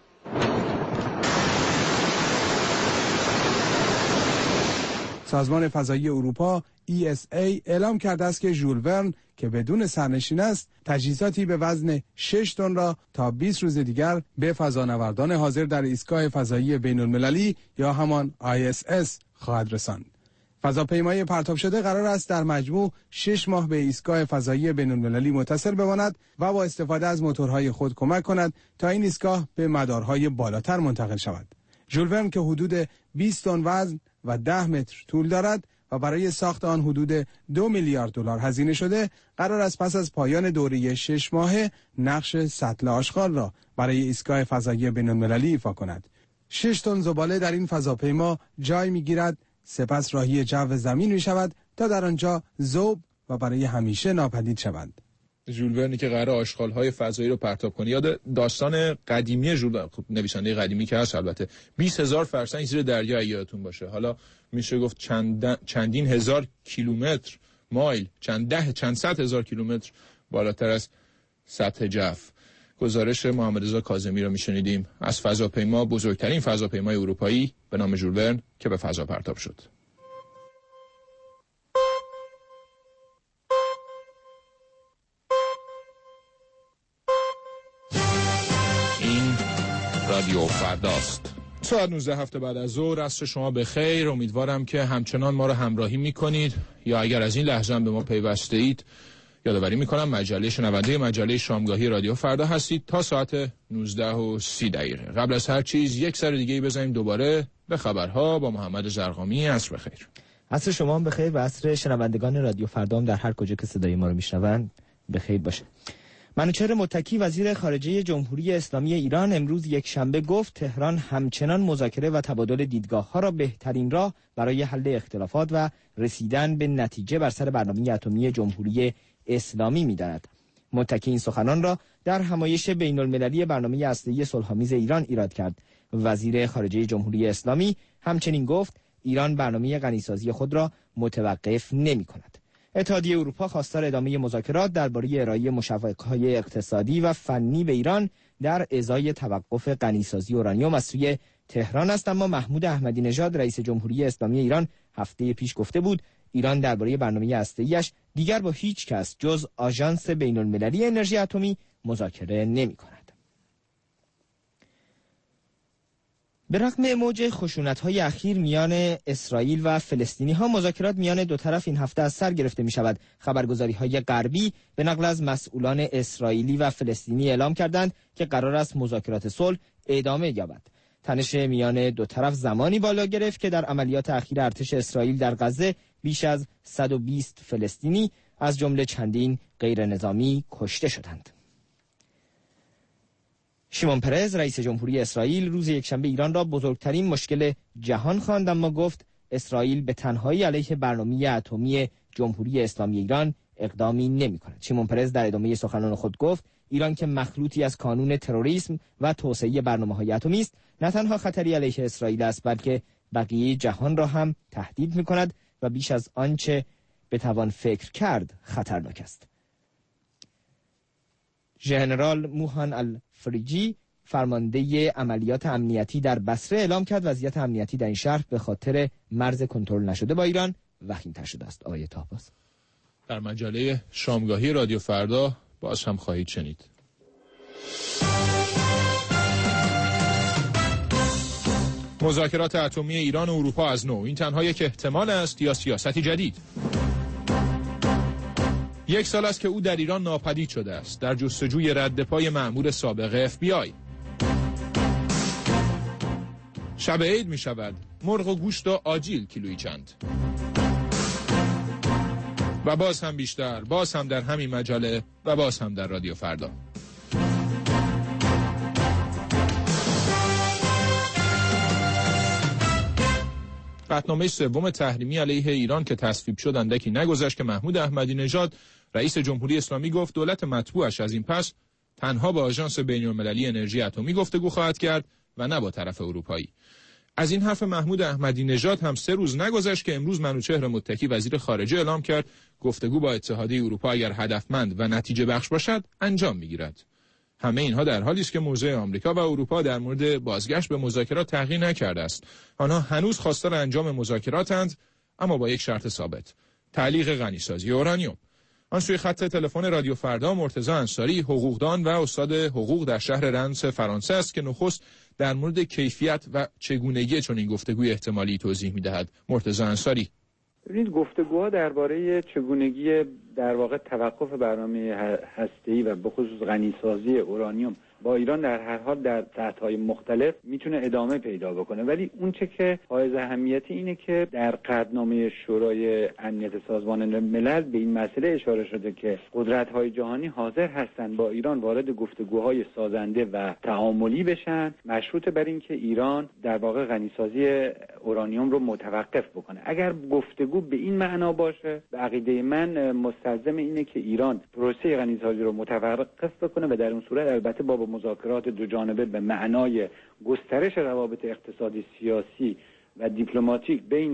سازمان فضایی اروپا ای اس ای اعلام کرده است که ژول ورن که بدون سرنشین است، تجهیزاتی به وزن شش تن را تا بیست روز دیگر به فضانوردان حاضر در ایستگاه فضایی بین‌المللی یا همان آی اس اس خواهد رساند. فضاپیمای پرتاب شده قرار است در مجموع شش ماه به ایستگاه فضایی بین‌المللی متصل بماند و با استفاده از موتورهای خود کمک کند تا این ایستگاه به مدارهای بالاتر منتقل شود. ژول ورن که حدود بیست تن وزن و ده متر طول دارد و برای ساخت آن حدود دو میلیارد دلار هزینه شده، قرار است پس از پایان دوره شش ماهه نقش سطل آشغال را برای ایستگاه فضایی بین‌المللی ایفا کند. شش تن زباله در این فضاپیما جای میگیرد، سپس راهی جو زمین می شود تا در آنجا ذوب و برای همیشه ناپدید شوند. ژول ورنی که قرار آشغال‌های فضایی رو پرتاب کنه، یاد داستان قدیمی ژول، خب نویسنده قدیمی که هست البته، بیست هزار فرسنگ زیر دریا یادتون باشه. حالا میشه گفت چند چندین هزار کیلومتر مایل، چند ده چند صد هزار کیلومتر بالاتر از سطح جو. گزارش محمد رضا کاظمی را میشنیدیم از فضاپیما، بزرگترین فضاپیمای اروپایی به نام ژول ورن که به فضا پرتاب شد. این رادیو فرداست. ساعت نوزده هفته بعد از ظهر، عصر شما به خیر. امیدوارم که همچنان ما را همراهی میکنید یا اگر از این لحظه هم به ما پیوسته اید، یادآوری میکنم مجله شنونده مجله شامگاهی رادیو فردا هستید تا ساعت نوزده و سی دقیقه. قبل از هر چیز یک سر دیگه ای بزنیم دوباره به خبرها با محمد زرقامی. عصر بخیر. عصر شما هم بخیر و عصر شنوندگان رادیو فردا هم در هر کجا که صدای ما رو میشنوند بخیر باشه. منوچهر متکی وزیر خارجه جمهوری اسلامی ایران امروز یک شنبه گفت تهران همچنان مذاکره و تبادل دیدگاه‌ها را بهترین راه برای حل اختلافات و رسیدن به نتیجه بر سر برنامه اتمی جمهوری اسلامی می‌داند. متکی این سخنان را در همایش بین‌المللی برنامه اصلی صلح‌آمیز ایران ایراد کرد. وزیر خارجه جمهوری اسلامی همچنین گفت ایران برنامه غنیسازی خود را متوقف نمی‌کند. اتحادیه اروپا خواستار ادامه مذاکرات درباره ارائه مشوق‌های اقتصادی و فنی به ایران در ازای توقف غنیسازی اورانیوم از سوی تهران است، اما محمود احمدی نژاد رئیس جمهوری اسلامی ایران هفته پیش گفته بود ایران درباره برنامه هسته‌ایش دیگر با هیچ کس جز آژانس بین‌المللی انرژی اتمی مذاکره نمی‌کند. به رغم موج خشونت‌های اخیر میان اسرائیل و فلسطینی‌ها، مذاکرات میان دو طرف این هفته از سر گرفته می‌شود. خبرگزاری‌های غربی به نقل از مسئولان اسرائیلی و فلسطینی اعلام کردند که قرار است مذاکرات صلح ادامه یابد. تنش میان دو طرف زمانی بالا گرفت که در عملیات اخیر ارتش اسرائیل در غزه بیش از صد و بیست فلسطینی از جمله چندین غیر نظامی کشته شدند. شیمون پرز رئیس جمهوری اسرائیل روز یکشنبه ایران را بزرگترین مشکل جهان خواند، اما گفت اسرائیل به تنهایی علیه برنامه اتمی جمهوری اسلامی ایران اقدامی نمی‌کند. شیمون پرز در ادامه سخنان خود گفت ایران که مخلوطی از کانون تروریسم و توسعه برنامه‌های اتمی است، نه تنها خطری علیه اسرائیل است بلکه بقیه جهان را هم تهدید می‌کند و بیش از آنچه بتوان فکر کرد خطرناک است. ژنرال موهان الفریجی فرمانده عملیات امنیتی در بصره اعلام کرد وضعیت امنیتی در این شهر به خاطر مرز کنترل نشده با ایران وخیم‌تر شده است. آقای طاهباز در مجله شامگاهی رادیو فردا باز هم خواهید شنید. مذاکرات اتمی ایران و اروپا از نو، این تنها یک احتمال است یا سیاستی جدید؟ یک سال است که او در ایران ناپدید شده است در جستجوی رد پای مأمور سابق اف بی آی. شب عید می شود، مرغ و گوشت و آجیل کیلویی چند؟ و باز هم بیشتر، باز هم در همین مجله و باز هم در رادیو فردا. قطعنامه سوم تحریمی علیه ایران که تصویب شد اندکی نگذشت که محمود احمدی نژاد رئیس جمهوری اسلامی گفت دولت مطبوعش از این پس تنها با آژانس بین‌المللی انرژی اتمی گفتگو خواهد کرد و نه با طرف اروپایی. از این حرف محمود احمدی نژاد هم سه روز نگذشت که امروز منوچهر متکی وزیر خارجه اعلام کرد گفتگو با اتحادیه اروپا اگر هدفمند و نتیجه بخش باشد انجام میگیرد. همه اینها در حالی است که موضع آمریکا و اروپا در مورد بازگشت به مذاکرات تغییر نکرده است. آنها هنوز خواستار انجام مذاکراتند، اما با یک شرط ثابت: تعلیق غنیسازی اورانیوم. آن سوی خط تلفن رادیو فردا مرتضی انصاری، حقوقدان و استاد حقوق در شهر رنس فرانسه است که نخست در مورد کیفیت و چگونگی چنین گفتگوی احتمالی توضیح می‌دهد. مرتضی انصاری: ببینید گفتگوها درباره چگونگی در واقع توقف برنامه هسته‌ای و به خصوص غنیسازی اورانیوم با ایران در هر حال در سطح‌های مختلف میتونه ادامه پیدا بکنه، ولی اون چه که حائز اهمیتی اینه که در قطعنامه شورای امنیت سازمان ملل به این مسئله اشاره شده که قدرت‌های جهانی حاضر هستند با ایران وارد گفتگوهای سازنده و تعاملی بشن، مشروط بر این که ایران در واقع غنیسازی اورانیوم رو متوقف بکنه. اگر گفتگو به این معنا باشه، به عقیده من مستلزم اینه که ایران پروسه غنیسازی رو متوقف بکنه و در اون صورت البته با مذاکرات دو جانبه به معنای گسترش روابط اقتصادی، سیاسی و دیپلماتیک بین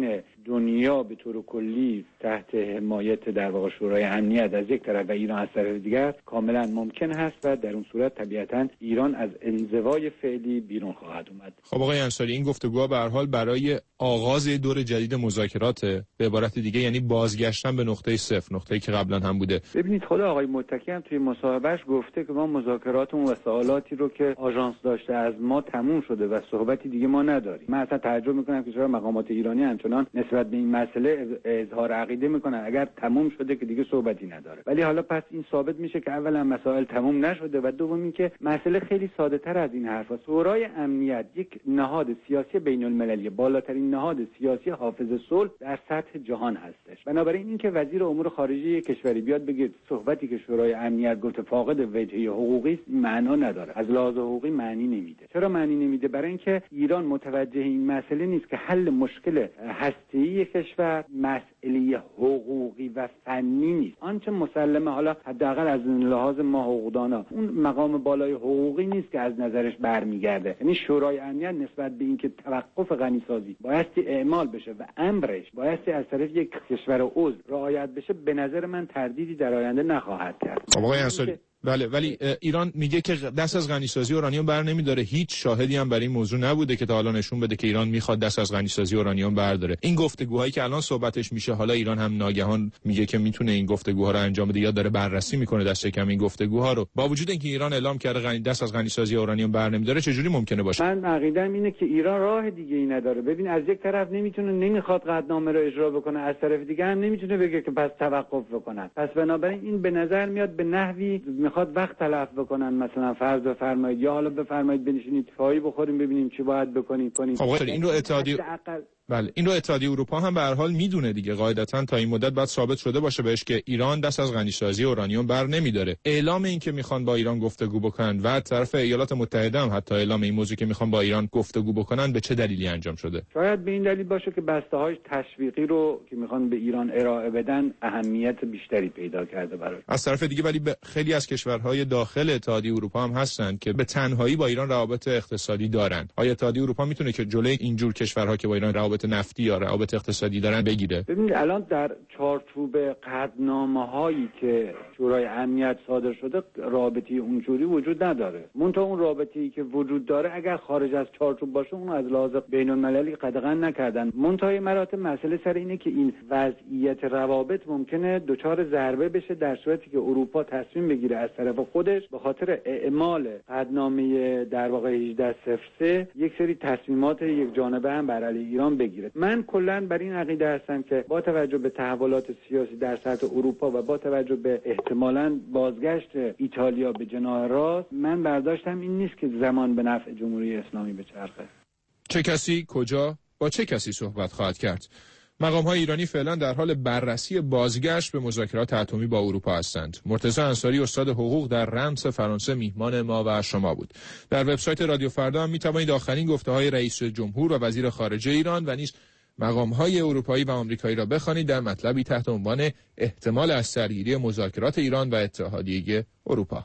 دنیا به طور کلی تحت حمایت در واقع شورای امنیت از یک طرف و ایران از طرف دیگر کاملا ممکن هست و در اون صورت طبیعتاً ایران از انزوای فعلی بیرون خواهد اومد. خب آقای انصاری، این گفتگوها به هر حال برای آغاز دور جدید مذاکرات، به عبارت دیگه یعنی بازگشتن به نقطه صفر، نقطه‌ای که قبلا هم بوده. ببینید خود آقای متکی هم توی مصاحبهش گفته که ما مذاکراتمون و سوالاتی رو که آژانس داشته از ما تموم شده و صحبتی دیگه ما نداریم. من اصلا تعجب میکنم که چرا مقامات ایرانی همچنان نسبت به این مسئله اظهار عقیده میکنن اگر تموم شده که دیگه صحبتی نداره. ولی حالا پس این ثابت میشه که اولا مسائل تموم نشده و دوم اینکه مسئله خیلی ساده تر از این حرفاست. شورای امنیت یک نهاد سیاسی بین المللی، بالاترین نهاد سیاسی حافظ صلح در سطح جهان هستش. بنابراین اینکه وزیر امور خارجه کشوری بیاد بگه صحبتی که شورای امنیت گفته فاقد وجهه حقوقی است، معنا نداره. از لحاظ حقوقی معنی نمیده. چرا معنی نمیده؟ برای اینکه ایران متوجه این مسئله نیست که حل مشکل هسته‌ای کشور مسئله حقوقی و فنی نیست. آنچه مسلمه، حالا حداقل از لحاظ ما حقوقدانا، اون مقام بالای حقوقی نیست که از نظرش برمیگرده. یعنی شورای امنیت نسبت به اینکه توقف غنیسازی بایستی اعمال بشه و امرش بایستی از طرف یک کشور عضو رعایت بشه، به نظر من تردیدی در آینده نخواهد کرد. آقای انصاری، بله، ولی ایران میگه که دست از غنیسازی اورانیوم بر نمیداره. هیچ شاهدی هم برای این موضوع نبوده که تا حالا نشون بده که ایران میخواد دست از غنیسازی اورانیوم برداره. این گفتگوهایی که الان صحبتش میشه، حالا ایران هم ناگهان میگه که میتونه این گفتگوها رو انجام بده یا داره بررسی میکنه دست کم این گفتگوها رو، با وجود اینکه ایران اعلام کرده غنی دست از غنیسازی اورانیوم بر نمیداره، چجوری ممکنه باشه؟ من عقیده‌ام اینه که ایران راه دیگه ای نداره. ببین، از یک طرف نمیتونه نمیخواد قطعنامه رو اجرا بکنه، از طرف دیگه هم نمیتونه بگه که پس توقف بکنن. پس بنابراین این به نظر میاد به نحوی میخواد وقت تلف بکنن. مثلا فرض بفرمایید یا حالا بفرمایید بنشینید چای بخوریم ببینیم چی باید بکنیم کنیم. خب این رو اتحادیه بله این رو اتحادیه اروپا هم به هر حال میدونه دیگه. قاعدتاً تا این مدت بعد ثابت شده باشه بهش که ایران دست از غنیسازی اورانیوم بر نمیداره. اعلام این که میخوان با ایران گفتگو بکنن و طرف ایالات متحده هم حتی اعلام این موضوع که میخوان با ایران گفتگو بکنن به چه دلیلی انجام شده؟ شاید به این دلیل باشه که بسته‌های تشویقی رو که میخوان به ایران ارائه بدن اهمیت بیشتری پیدا کرده براش. از طرف دیگه ولی خیلی از کشورهای داخل اتحادیه اروپا هم هستن که به تنهایی با ایران روابط اقتصادی دارن. آیا اتحادیه اروپا میتونه که جلوی اینجور کشورها که با ایران روابط نفتی یا روابط اقتصادی دارن بگیره؟ ببینید الان در چارچوب قطعنامه‌هایی که شورای امنیت صادر شده رابطی اونجوری وجود نداره. منتها اون رابطی که وجود داره اگر خارج از چارچوب باشه اون از لحاظ بین‌المللی قدغن نکردن. منتهای مراتب مسئله سر اینه که این وضعیت روابط ممکنه دچار ضربه بشه در صورتی که اروپا تصمیم بگیره از طرف خودش به خاطر اعمال قطعنامه در واقع هجده صفر سه یک سری تصمیمات یک جانبه هم بر علیه ایران بگیره. من کلاً بر این عقیده هستم که با توجه به تحولات سیاسی در سطح اروپا و با توجه به احتمالاً بازگشت ایتالیا به جناح راست، من برداشتم این نیست که زمان به نفع جمهوری اسلامی بچرخه. چه کسی کجا با چه کسی صحبت خواهد کرد؟ مقام‌های ایرانی فعلا در حال بررسی بازگشت به مذاکرات اتمی با اروپا هستند. مرتضی انصاری استاد حقوق در رمز فرانسه میهمان ما و شما بود. در وبسایت رادیو فردا هم میتوانید آخرین گفته‌های رئیس جمهور و وزیر خارجه ایران و نیز مقام‌های اروپایی و آمریکایی را بخوانید در مطلبی تحت عنوان احتمال از سرگیری مذاکرات ایران و اتحادیه اروپا.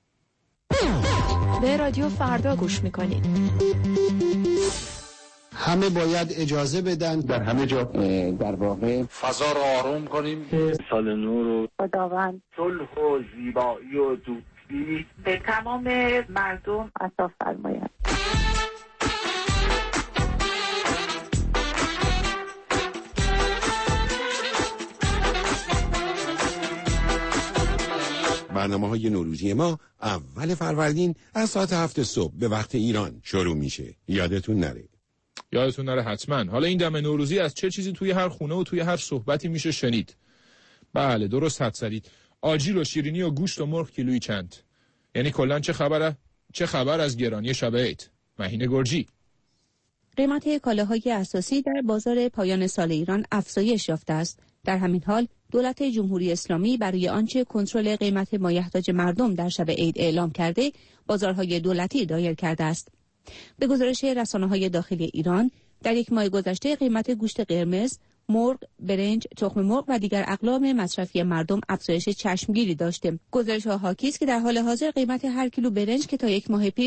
به رادیو فردا گوش می‌کنید. همه باید اجازه بدن در همه جا در واقع فضا رو آروم کنیم. سال نو رو خداوند صلح و زیبایی و دوستی به تمام مردم عطا فرماید. برنامه‌های نوروزی ما اول فروردین از ساعت هفت صبح به وقت ایران شروع میشه. یادتون نره. یادتون نره حتما. حالا این دم نوروزی از چه چیزی توی هر خونه و توی هر صحبتی میشه شنید؟ بله درست حد زدید. آجیل و شیرینی و گوشت و مرغ کیلویی چند؟ یعنی کلا چه خبره؟ چه خبر از گرانی شب عید؟ مهین گرجی. قیمت کالاهای اساسی در بازار پایان سال ایران افزایش یافته است. در همین حال دولت جمهوری اسلامی برای آنچه کنترل قیمت مایحتاج مردم در شب عید اعلام کرده، بازارهای دولتی دایر کرده است. به گزارش رسانه‌های داخلی ایران، در یک ماه گذشته قیمت گوشت قرمز، مرغ، برنج، تخم مرغ و دیگر اقلام مصرفی مردم افزایش چشمگیری داشته. گزارش‌ها حاکی است که در حال حاضر قیمت هر کیلو برنج که تا یک ماه پیش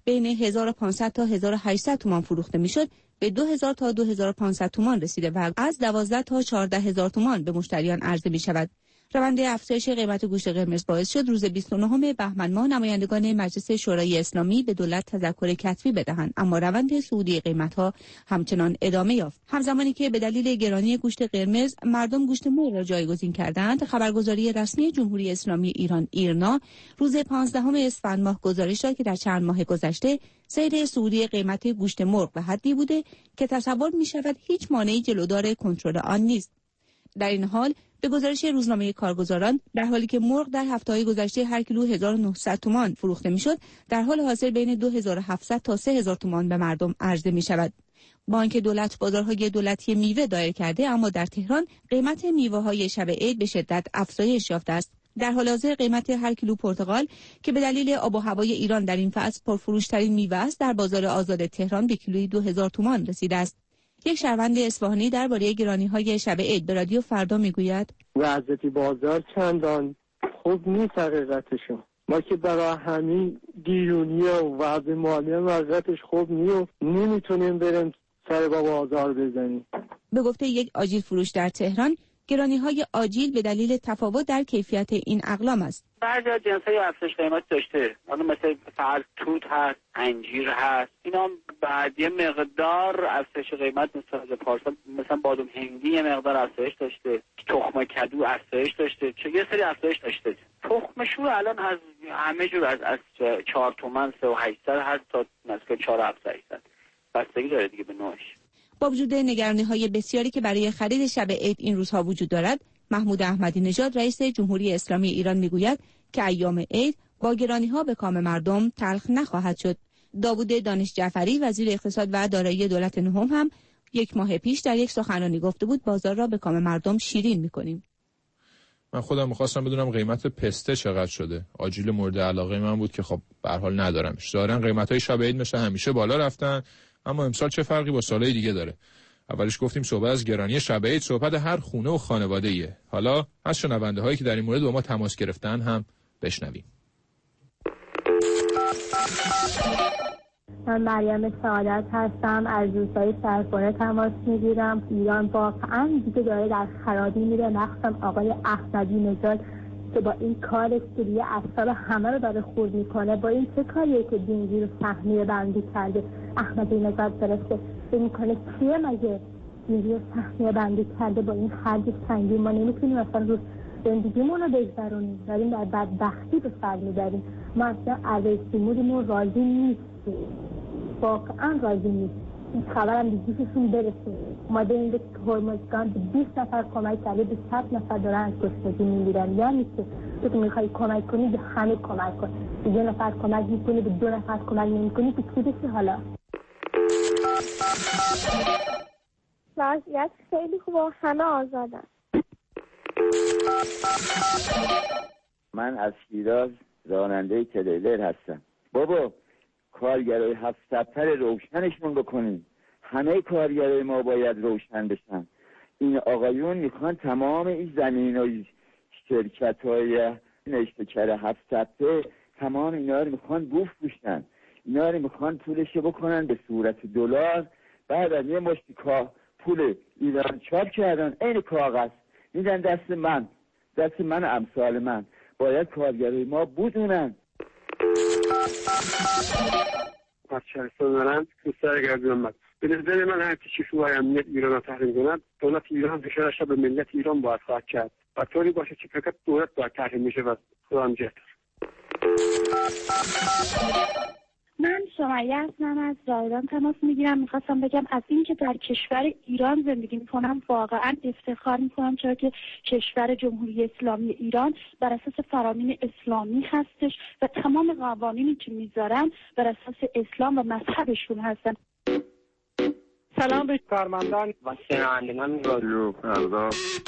بین هزار و پانصد تا هزار و هشتصد تومان فروخته میشد به دو هزار تا دو هزار و پانصد تومان رسیده و از دوازده تا چهارده هزار تومان به مشتریان عرضه می شود. روند افزایش قیمت گوشت قرمز باعث شد روز بیست و نهم بهمن ماه نمایندگان مجلس شورای اسلامی به دولت تذکر کتبی بدهند، اما روند صعودی قیمت‌ها همچنان ادامه یافت. همزمانی که به دلیل گرانی گوشت قرمز مردم گوشت مرغ را جایگزین کردند، خبرگزاری رسمی جمهوری اسلامی ایران ایرنا روز پانزدهم اسفند ماه گزارش داد که در چند ماه گذشته سیر صعودی قیمت گوشت مرغ به حدی بوده که تصور می‌شود هیچ مانعی جلودار کنترل آن نیست. در این حال به گزارش روزنامه کارگزاران، در حالی که مرغ در هفته‌های گذشته هر کیلو هزار و نهصد تومان فروخته میشد، در حال حاضر بین دو هزار و هفتصد تا سه هزار تومان به مردم عرضه می شود. بانک دولت بازارهای دولتی میوه دایر کرده، اما در تهران قیمت میوه‌های شب عید به شدت افزایش یافته است. در حال حاضر قیمت هر کیلو پرتقال که به دلیل آب و هوای ایران در این فصل پرفروش‌ترین میوه است، در بازار آزاد تهران به کیلویی دو هزار تومان رسیده است. یک شهروند اصفهانی درباره گرانی‌های شب عید به رادیو فردا میگوید: وضعیت بازار چندان خوب نیست حقیقتشون. ما که برای همین دیرونیه و وضع مالی هم وضعیتش خوب نیست، نمیتونیم بریم سر با بازار بزنیم. به گفته یک آجیل فروش در تهران، گرانی‌های آجیل به دلیل تفاوت در کیفیت این اقلام است. بعضی از جنس‌های افزایش قیمت داشته، حالا مثل فرض توت هست، انجیر هست، اینا بعد یه مقدار افزایش قیمت مثل پارسال، مثلا بادام هندی یه مقدار افزایش داشته، تخم کدو افزایش داشته، چه یه سری افزایش داشته. تخم شور الان از همه جور از از چهار تومن سه و هشتصد هست تا مثلا چهار و هفتصد. بستگی داره دیگه به نوعش. با وجود نگرانی‌های بسیاری که برای خرید شب عید این روزها وجود دارد، محمود احمدی نژاد رئیس جمهوری اسلامی ایران میگوید که ایام عید با گرانی‌ها به کام مردم تلخ نخواهد شد. داوود دانش جعفری وزیر اقتصاد و دارایی دولت نهم هم یک ماه پیش در یک سخنرانی گفته بود بازار را به کام مردم شیرین می‌کنیم. من خودم می‌خواستم بدونم قیمت پسته چقدر شده. آجیل مورد علاقه من بود که خب به هر حال ندارمش. ظاهرا قیمت‌های شب عید مثل همیشه بالا رفتن، اما امسال چه فرقی با سالهای دیگه داره؟ اولش گفتیم صحبت از گرانی شب عید صحبت هر خونه و خانواده‌ایه. حالا از شنونده هایی که در این مورد با ما تماس گرفتن هم بشنویم. من مریم سعادت هستم، از روستای سرخونه تماس میگیرم. ایران واقعا دیگه داره در خرابی میره، مخصوصا آقای احمدی نژاد که با این کار سوریه اعصاب همه رو داره خورد میکنه. با این چه کاریه که دینگی رو سهمیه بندی کرده احمدی نژاد درسته فکر میکنه چیه مگه دینگی رو سهمیه بندی کرده؟ با این خرج سنگین ما نمیتونیم اصلا رو زندگیمون رو بگذرونیم، داریم در بدبختی به سر میبریم. ما اصلا عرض سیمودمون راضی نیستیم، واقعا راضی نیستیم. این خبرم به گوششون برسه. اومده این که هرمزگان به بیست نفر کمک کرده، به صد نفر دارن از کشتگی میمیرن. یعنی که تو که میخوای کمک کنی به همه کمک کن، به یه نفر کمک میکنی به دو نفر کمک نمیکنی که چی بشه؟ حالا وضعیت خیلی خوبه، همه آزادن. من از شیراز راننده تریلر هستم. بابا کارگرای هفت سبتر روشنشون بکنیم. همه کارگرای ما باید روشن بشن. این آقایون میخوان تمام این زمین و شرکت های نشتکر هفت سبته تمام اینا رو میخوان بوف بشن. اینا رو میخوان پولش بکنن به صورت دلار، بعد از یه مشتی پول ایران چاپ کردن این کاغذ میدن دست من، دست من امثال من. باید کارگرای ما بدونن. از شهرستان دارم دوستای گردی آمد. به نظر من هر چی شو امنیت ایران را تحریم کند، دولت ایران فشارش را به ملت ایران باید خواهد کرد و طوری باشه که فقط دولت باید تحریم میشه و خدا هم جهت. من سمیه هستم، از زایران تماس میگیرم. میخواستم بگم از این که در کشور ایران زندگی میکنم واقعا افتخار میکنم، چرا که کشور جمهوری اسلامی ایران بر اساس فرامین اسلامی هستش و تمام قوانینی که میذارن بر اساس اسلام و مذهبشون هستن. سلام به کارمندان و شنوندگان رادیو فردا.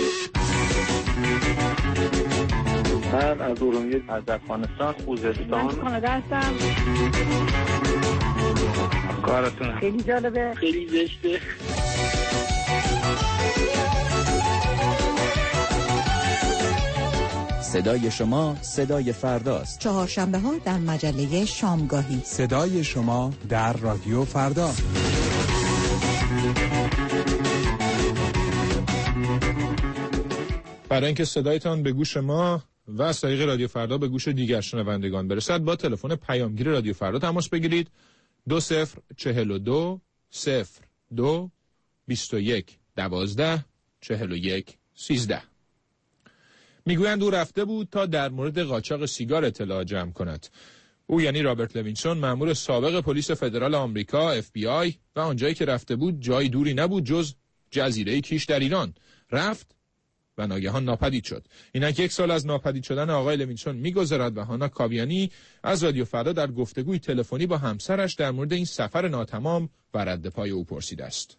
من از ارومیه، از افغانستان، خوزستان. من کانادا هستم. کارتون خیلی جالبه، خیلی زشته. صدای شما صدای فرداست. چهارشنبه ها در مجله شامگاهی. صدای شما در رادیو فردا. برای اینکه صدایتان به گوش ما و از طریق رادیو فردا به گوش دیگر شنوندگان برسد، با تلفن پیامگیر رادیو فردا تماس بگیرید. دو صفر چهل و دو صفر دو بیست و یک دوازده چهل و یک سیزده. میگویند او رفته بود تا در مورد قاچاق سیگار اطلاع جمع کند. او یعنی رابرت لوینسون، مأمور سابق پلیس فدرال آمریکا اف بی آی، و آنجایی که رفته بود جای دوری نبود جز جزیره کیش در ایران. رفت و ناگهان ناپدید شد. اینک یک سال از ناپدید شدن آقای لوینسون میگذرد و هانا کاویانی از رادیو فردا در گفتگوی تلفنی با همسرش در مورد این سفر ناتمام و رد پای او پرسیده است.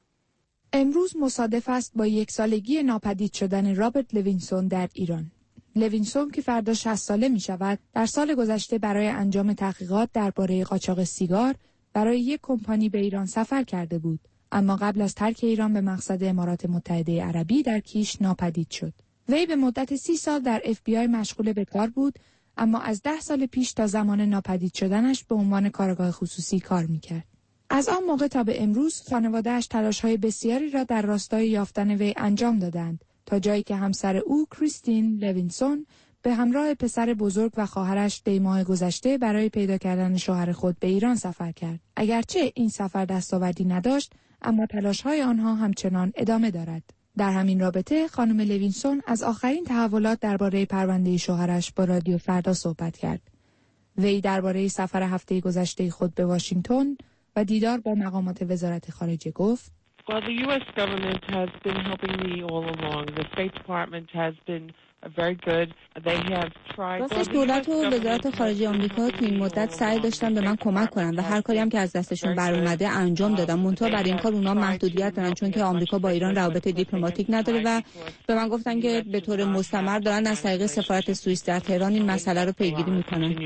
امروز مصادف است با یک سالگی ناپدید شدن رابرت لوینسون در ایران. لوینسون که فردا شصت ساله می شود، در سال گذشته برای انجام تحقیقات درباره قاچاق سیگار برای یک کمپانی به ایران سفر کرده بود، اما قبل از ترک ایران به مقصد امارات متحده عربی در کیش ناپدید شد. وی به مدت سی سال در اف بی آی مشغول به کار بود، اما از ده سال پیش تا زمان ناپدید شدنش به عنوان کارآگاه خصوصی کار می‌کرد. از آن موقع تا به امروز خانواده‌اش تلاش‌های بسیاری را در راستای یافتن وی انجام دادند، تا جایی که همسر او کریستین لوینسون به همراه پسر بزرگ و خواهرش دی ماه گذشته برای پیدا کردن شوهر خود به ایران سفر کرد. اگرچه این سفر دستاوردی نداشت، اما تلاش‌های آنها همچنان ادامه دارد. در همین رابطه خانم لوینسون از آخرین تحولات درباره پرونده شوهرش با رادیو فردا صحبت کرد. وی درباره سفر هفته گذشته خود به واشنگتن و دیدار با مقامات وزارت خارجه گفت: Well, the U S government has been helping me all along. The State Department has been very good. They have tried. راستش دولت و وزارت خارجه آمریکا تو این مدت سعی داشتن به من کمک کنن و هر کاری هم که از دستشون بر اومده انجام دادم. منتها برای این کار اونا محدودیت دارن، چون که آمریکا با ایران روابط دیپلماتیک نداره و به من گفتن که به طور مستمر دارن از طریق سفارت سوئیس در تهران این مسئله رو پیگیری میکنن.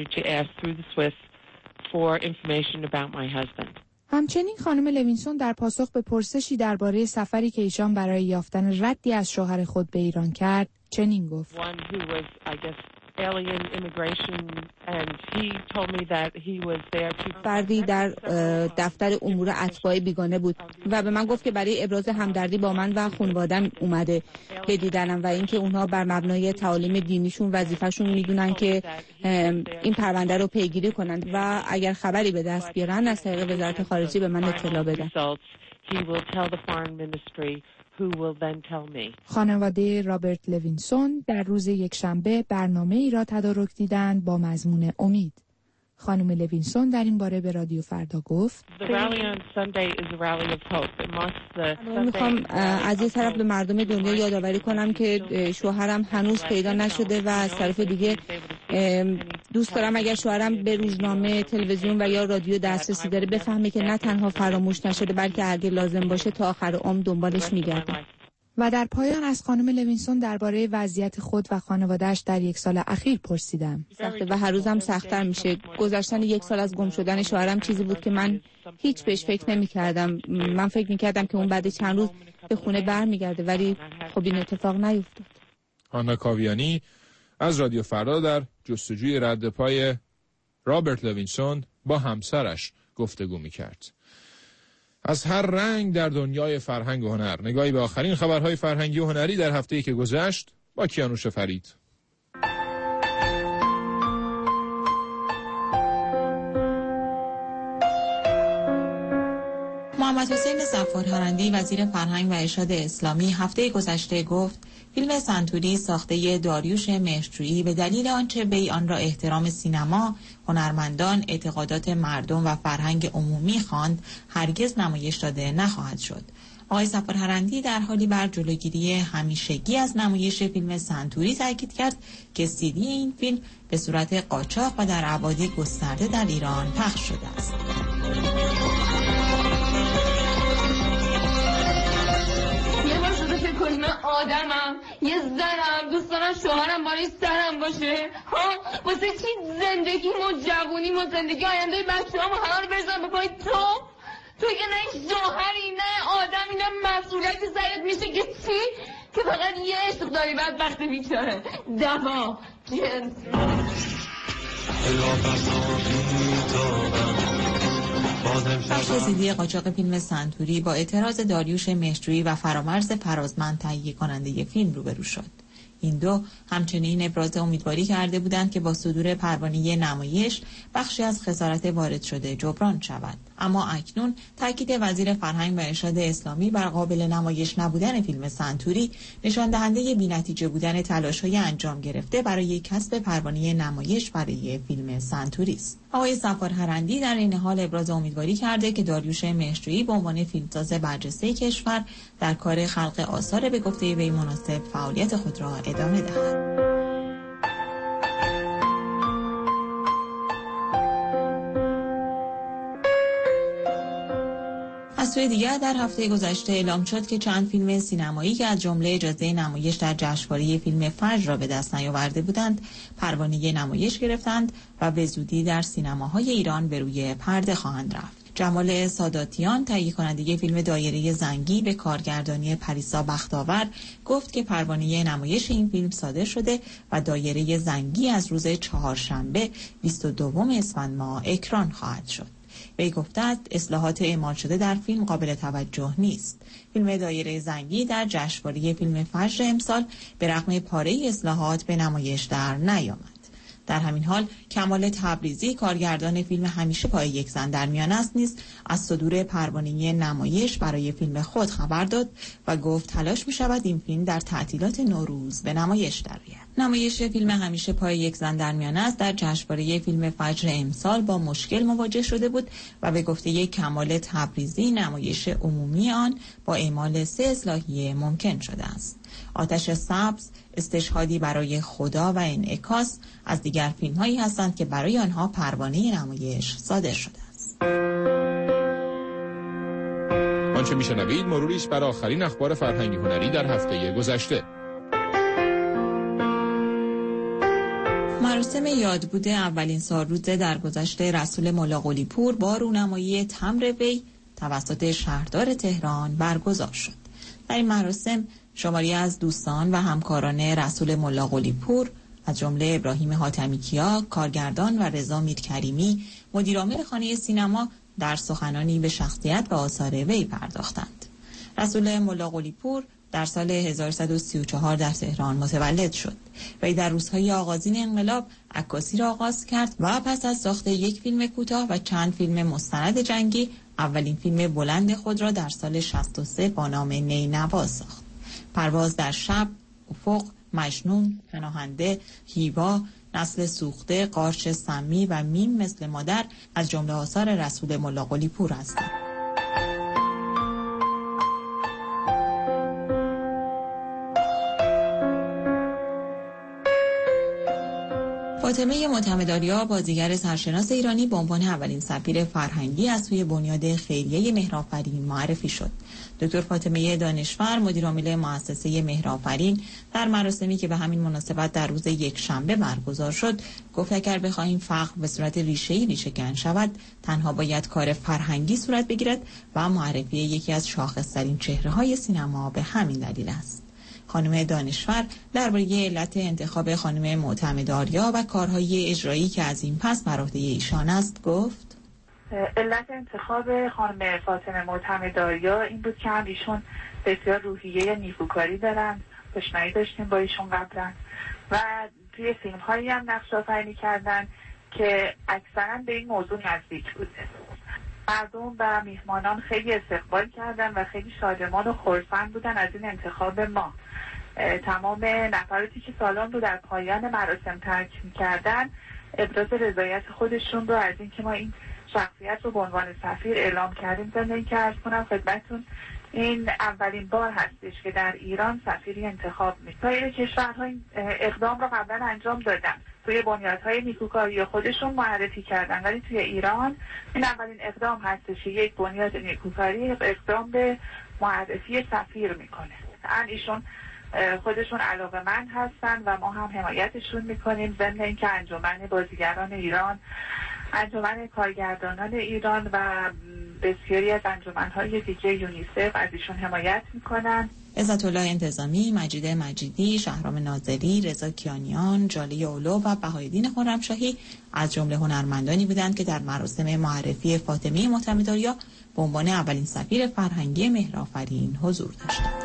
همچنین خانم لوینسون در پاسخ به پرسشی درباره سفری که ایشان برای یافتن ردی از شوهر خود به ایران کرد چنین گفت: فردی در دفتر امور اتباع بیگانه بود و به من گفت که برای ابراز همدردی با من و خانواده‌ام اومده به دیدنم و اینکه اونها بر مبنای تعالیم دینیشون وظیفه‌شون میدونن که این پرونده رو پیگیری کنند و اگر خبری به دست بیارن از طریق وزارت خارجه به من اطلاع بدن. خانواده رابرت لوینسون در روز یکشنبه برنامه ای را تدارک دیدند با مضمون امید. خانم لوینسون در این باره به رادیو فردا گفت: میخوام از یه طرف به مردم دنیا یادآوری کنم که شوهرم هنوز پیدا نشده و از طرف دیگه دوست دارم اگر شوهرم به روزنامه، تلویزیون و یا رادیو دسترسی داره بفهمه که نه تنها فراموش نشده بلکه اگه لازم باشه تا آخر عمر دنبالش میگرده. و در پایان از خانم لوینسون درباره وضعیت خود و خانواده‌اش در یک سال اخیر پرسیدم. سخته و هر روزم سخت‌تر میشه. گذشتن یک سال از گم شدن شوهرم چیزی بود که من هیچ بهش فکر نمی‌کردم. من فکر می‌کردم که اون بعد چند روز به خونه برمیگرده، ولی خب این اتفاق نیفتاد. هانا کاویانی از رادیو فردا در جستجوی رد پای رابرت لوینسون با همسرش گفتگو می‌کرد. از هر رنگ در دنیای فرهنگ و هنر، نگاهی به آخرین خبرهای فرهنگی و هنری در هفته‌ای که گذشت با کیانوش فرید. محمد حسین صفارهرندی وزیر فرهنگ و ارشاد اسلامی هفته گذشته گفت فیلم سنتوری ساخته داریوش مهرجویی به دلیل آنچه وی آن را احترام سینما، هنرمندان، اعتقادات مردم و فرهنگ عمومی خواند، هرگز نمایش داده نخواهد شد. آقای صفارهرندی در حالی بر جلوگیری همیشگی از نمایش فیلم سنتوری تاکید کرد که سیدی این فیلم به صورت قاچاق و در ابعاد گسترده در ایران پخش شده است. من آدمم، یه زنم، دوست دارم شوهرم بالای سرم باشه. ها واسه چی زندگی و جوونی و زندگی آینده بچه‌هامو همه رو بریزم به پای تو؟ تو که نه شوهری نه آدمی نه مسئولیت سرت میشه که چی؟ که فقط یه عشق داری بعد وقت بیچاره دوا جنس بخش زیدی قاچاق فیلم سنتوری با اعتراض داریوش مهرجویی و فرامرز فرازمند تهیه کننده فیلم روبرو شد. این دو همچنین ابراز امیدواری کرده بودند که با صدور پروانه نمایش بخشی از خسارت وارد شده جبران شود. اما اکنون تاکید وزیر فرهنگ و ارشاد اسلامی بر قابل نمایش نبودن فیلم سنتوری نشان دهنده بی‌نتیجه بودن تلاش‌های انجام گرفته برای کسب پروانه نمایش برای فیلم سنتوری است. آقای صفار هرندی در این حال ابراز امیدواری کرده که داریوش مهرجویی به عنوان فیلمساز برجسته کشور در کار خلق آثار به گفته وی مناسب فعالیت خود را ادامه دهد. از سوی دیگر در هفته گذشته اعلام شد که چند فیلم سینمایی که از جمله اجازه نمایش در جشنواره فیلم فجر را به دست نیاورده بودند پروانه نمایش گرفتند و به زودی در سینماهای ایران به روی پرده خواهند رفت. جمال ساداتیان تهیه کننده فیلم دایره زنگی به کارگردانی پریسا بختاور گفت که پروانه نمایش این فیلم صادر شده و دایره زنگی از روز چهارشنبه بیست و دوم اسفند ماه اکران خواهد شد. وی گفتند اصلاحات اعمال شده در فیلم قابل توجه نیست. فیلم دایره زنگی در جشنواره فیلم فجر امسال به رغم پاره اصلاحات به نمایش در نیامد. در همین حال کمال تبریزی کارگردان فیلم همیشه پای یک زن در میان است نیز از صدور پروانه نمایش برای فیلم خود خبر داد و گفت تلاش می شود این فیلم در تعطیلات نوروز به نمایش درآید. نمایش فیلم همیشه پای یک زن در میان است در جشنواره فیلم فجر امسال با مشکل مواجه شده بود و به گفته یک کمال تبریزی نمایش عمومی آن با اعمال سه اصلاحیه ممکن شده است. آتش سبز استشهادی برای خدا و انعکاس از دیگر فیلم هایی هستند که برای آنها پروانه نمایش صادر شده است. آنچه میشنوید مروری است بر آخرین اخبار فرهنگی هنری در هفته گذشته. مراسم یادبود اولین سالروز درگذشت رسول ملا قلی پور با رونمایی تمر وی توسط شهردار تهران برگزار شد. در این مراسم شماری از دوستان و همکاران رسول ملا قلی پور از جمله ابراهیم حاتمی کیا، کارگردان و رضا میرکریمی، مدیرعامل خانه سینما در سخنانی به شخصیت و آثار وی پرداختند. رسول ملا قلی پور در سال هزار و سیصد و سی و چهار در تهران متولد شد. وی در روزهای آغازین انقلاب عکاسی را آغاز کرد و پس از ساخت یک فیلم کوتاه و چند فیلم مستند جنگی اولین فیلم بلند خود را در سال شصت و سه با نام نینوا ساخت. پرواز در شب، افق، مجنون، پناهنده، هیوا، نسل سوخته، قارچ سمی و میم مثل مادر از جمله آثار رسول ملا قلی پور هستند. فاطمه معتمدآریا بازیگر سرشناس ایرانی به عنوان اولین سفیر فرهنگی از سوی بنیاد خیریه مهرآفرین معرفی شد. دکتر فاطمه دانشور مدیرعامل مؤسسه مهرآفرین در مراسمی که به همین مناسبت در روز یک شنبه برگزار شد گفت اگر بخواهیم فقر به صورت ریشه‌ای ریشه‌کن شود تنها باید کار فرهنگی صورت بگیرد و معرفی یکی از شاخص‌ترین چهره‌های سینما به همین دلیل است. خانم دانشور درباره علت انتخاب خانم معتمدآریا و کارهای اجرایی که از این پس بر عهده ایشان است گفت: علت انتخاب خانم فاطمه معتمدآریا این بود که هم ایشون بسیار روحیه نیکوکاری دارن، آشنایی داشتیم با ایشون قبلا و توی فیلم هایی هم نقش آفرینی کردن که اکثرا به این موضوع نزدیک بوده. مردم و میهمانان خیلی استقبال کردن و خیلی شادمان و خرسند بودن از این انتخاب ما. تمام نفراتی که سالن رو در پایان مراسم ترک می‌کردن ابراز رضایت خودشون رو از اینکه ما این شخصیت رو به عنوان سفیر اعلام کردیم. ضمن اینکه عرض کنم خدمتتون این اولین بار هستش که در ایران سفیری انتخاب میشه. سایر کشورها این اقدام رو قبلا انجام دادن، توی بنیادهای نیکوکاری خودشون معرفی کردن، ولی توی ایران این اولین اقدام هستش که یک بنیاد نیکوکاری اقدام به معرفی سفیر میکنه. ایشون خودشون علاقه‌مند هستن و ما هم حمایتشون میکنیم. ضمن اینکه انجمن بازیگران ایران، انجمن کارگردانان ایران و بسیاری از انجمن‌های دیگه یونیسف از ایشون حمایت میکنن. عزت الله انتظامی، مجید مجیدی، شهرام ناظری، رضا کیانیان، جالی اولو و بهایالدین خرمشاهی از جمله هنرمندانی بودند که در مراسم معرفی فاطمه معتمدآریا به عنوان اولین سفیر فرهنگی مهرآفرین حضور داشتند.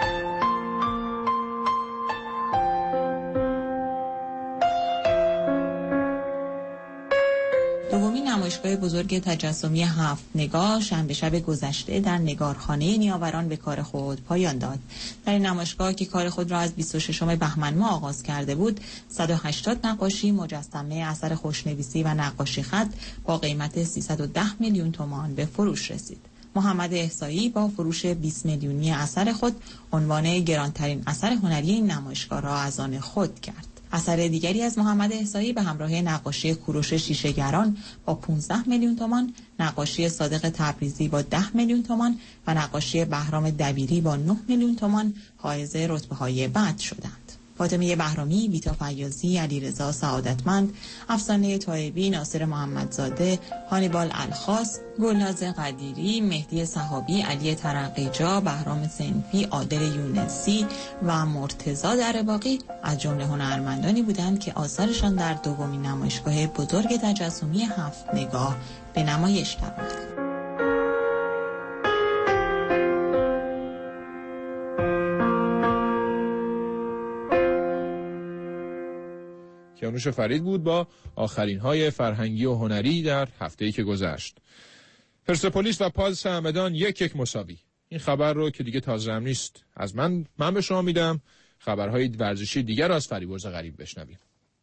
دومین نمایشگاه بزرگ تجسمی هفت نگاه شنبه شب گذشته در نگارخانه نیاوران به کار خود پایان داد. در این نمایشگاه که کار خود را از بیست و ششم بهمن ماه آغاز کرده بود، صد و هشتاد نقاشی، مجسمه، اثر خوشنویسی و نقاشی خط با قیمت سیصد و ده میلیون تومان به فروش رسید. محمد احصایی با فروش بیست میلیونی اثر خود عنوان گرانترین اثر هنری این نمایشگاه را از آن خود کرد. اثر دیگری از محمد احصایی به همراه نقاشی کوروش شیشه‌گران با پانزده میلیون تومان، نقاشی صادق تبریزی با ده میلیون تومان و نقاشی بهرام دبیری با نه میلیون تومان حائز رتبه‌های بعد شدند. فاطمه بهرامی، بیتا فیاضی، علیرضا سعادتمند، افسانه طایبی، ناصر محمدزاده، هانیبال الخاص، گلناز قدیری، مهدی صحابی، علی ترقیجا، بهرام صنفی، عادل یونسی و مرتضی درباقی از جمله هنرمندانی بودند که آثارشان در دومین نمایشگاه بزرگ تجسمی هفت نگاه به نمایش درآمد. کیانوش فرید بود با آخرین های فرهنگی و هنری در هفته‌ای که گذشت. پرسپولیس و پالس همدان یک یک مساوی. این خبر رو که دیگه تازه هم نیست از من من به شما میدم. خبرهای ورزشی دیگر از فریبرز غریب بشنویم.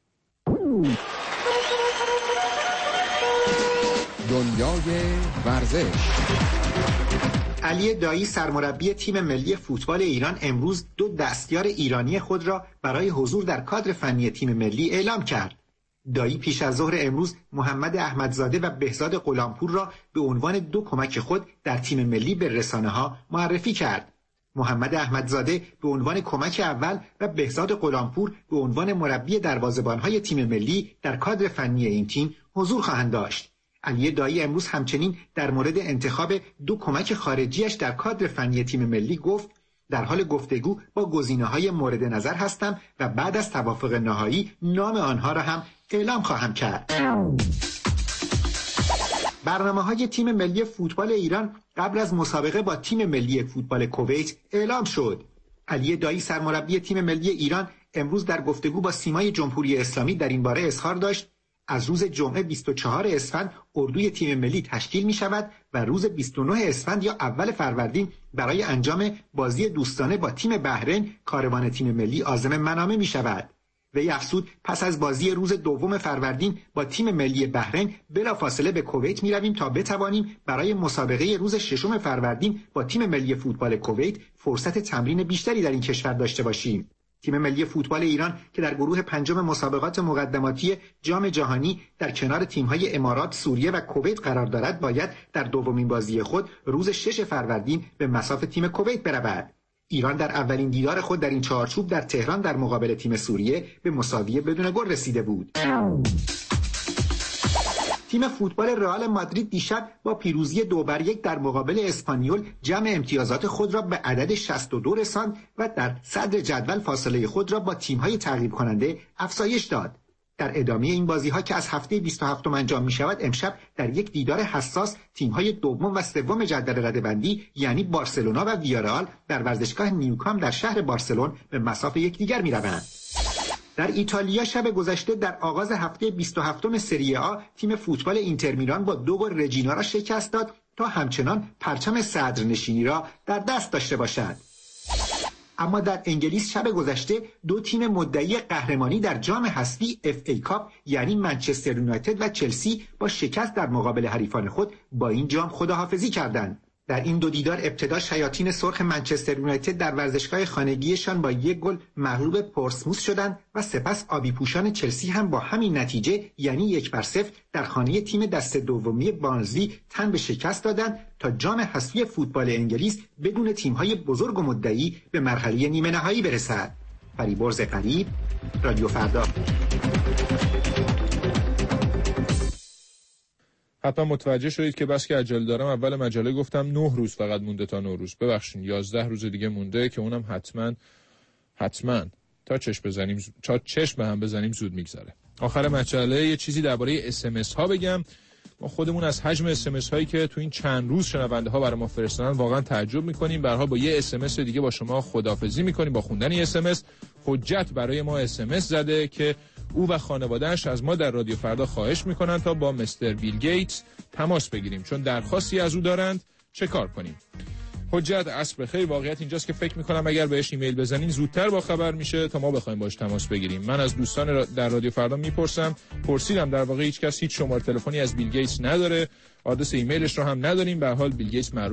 دنیای ورزش. علی دایی سرمربی تیم ملی فوتبال ایران امروز دو دستیار ایرانی خود را برای حضور در کادر فنی تیم ملی اعلام کرد. دایی پیش از ظهر امروز محمد احمدزاده و بهزاد غلامپور را به عنوان دو کمک خود در تیم ملی به رسانه‌ها معرفی کرد. محمد احمدزاده به عنوان کمک اول و بهزاد غلامپور به عنوان مربی دروازه‌بان‌های تیم ملی در کادر فنی این تیم حضور خواهند داشت. علی دایی امروز همچنین در مورد انتخاب دو کمک خارجیش در کادر فنی تیم ملی گفت در حال گفتگو با گزینه‌های مورد نظر هستم و بعد از توافق نهایی نام آنها را هم اعلام خواهم کرد. برنامه‌های تیم ملی فوتبال ایران قبل از مسابقه با تیم ملی فوتبال کویت اعلام شد. علی دایی سرمربی تیم ملی ایران امروز در گفتگو با سیمای جمهوری اسلامی در این باره اظهار داشت از روز جمعه بیست و چهارم اسفند اردوی تیم ملی تشکیل می شود و روز بیست و نهم اسفند یا اول فروردین برای انجام بازی دوستانه با تیم بحرین کاروان تیم ملی عازم منامه می شود. وی افزود پس از بازی روز دوم فروردین با تیم ملی بحرین بلافاصله به کویت می رویم تا بتوانیم برای مسابقه روز ششم فروردین با تیم ملی فوتبال کویت فرصت تمرین بیشتری در این کشور داشته باشیم. تیم ملی فوتبال ایران که در گروه پنجم مسابقات مقدماتی جام جهانی در کنار تیم‌های امارات، سوریه و کویت قرار دارد، باید در دومین بازی خود روز ششم فروردین به مصاف تیم کویت برود. ایران در اولین دیدار خود در این چارچوب در تهران در مقابل تیم سوریه به مساوی بدون گل رسیده بود. تیم فوتبال رئال مادرید دیشب با پیروزی دو بر یک در مقابل اسپانیول جمع امتیازات خود را به عدد شصت و دو رساند و در صدر جدول فاصله خود را با تیم‌های تعقیب کننده افزایش داد. در ادامه این بازی‌ها که از هفته بیست و هفتم انجام می‌شود، امشب در یک دیدار حساس تیم‌های دوم و سوم جدول رده‌بندی یعنی بارسلونا و ویارئال در ورزشگاه نیوکام در شهر بارسلون به مصاف یکدیگر می‌روند. در ایتالیا شب گذشته در آغاز هفته بیست و هفتم سری آ تیم فوتبال اینتر میلان با دو گل رجینا را شکست داد تا همچنان پرچم صدرنشینی را در دست داشته باشد. اما در انگلیس شب گذشته دو تیم مدعی قهرمانی در جام حذفی اف ای کاپ یعنی منچستر یونایتد و چلسی با شکست در مقابل حریفان خود با این جام خداحافظی کردند. در این دو دیدار ابتدا شیاطین سرخ منچستر یونایتد در ورزشگاه خانگیشان با یک گل مغلوب پورتسموث شدند و سپس آبی پوشان چلسی هم با همین نتیجه یعنی یک بر صفر در خانه تیم دست دومی بارنزلی تن به شکست دادند تا جام حذفی فوتبال انگلیس بدون تیم‌های بزرگ و مدعی به مرحله نیمه نهایی برسد. فریبرز غریب، رادیو فردا. حتما متوجه شدید که بس که عجله دارم اول مجله گفتم نه روز فقط مونده تا نوروز. ببخشید یازده روز دیگه مونده که اونم حتما حتما تا چشم بزنیم تا چشم به هم بزنیم زود میگذره. آخر مجله یه چیزی درباره اس ام اس ها بگم. ما خودمون از حجم اس ام اس هایی که تو این چند روز شنونده ها برای ما فرستادن واقعا تعجب میکنیم. به هر حال با یه اس ام اس دیگه با شما خداحافظی میکنیم. با خوندن اس ام اس حجت برای ما اس ام اس زده که او و خانواده‌اش از ما در رادیو فردا خواهش میکنن تا با مستر بیل گیتس تماس بگیریم چون درخواستی از او دارند. چه کار کنیم؟ حجت عصر بخیر. واقعیت اینجاست که فکر میکنم اگر بهش ایمیل بزنین زودتر با خبر میشه تا ما بخوایم باش تماس بگیریم. من از دوستان در رادیو فردا میپرسم، پرسیدم، در واقع هیچ کس هیچ شماره تلفنی از بیل گیتس نداره، آدرس ایمیلش رو هم نداریم. به هر حال بیل گیتس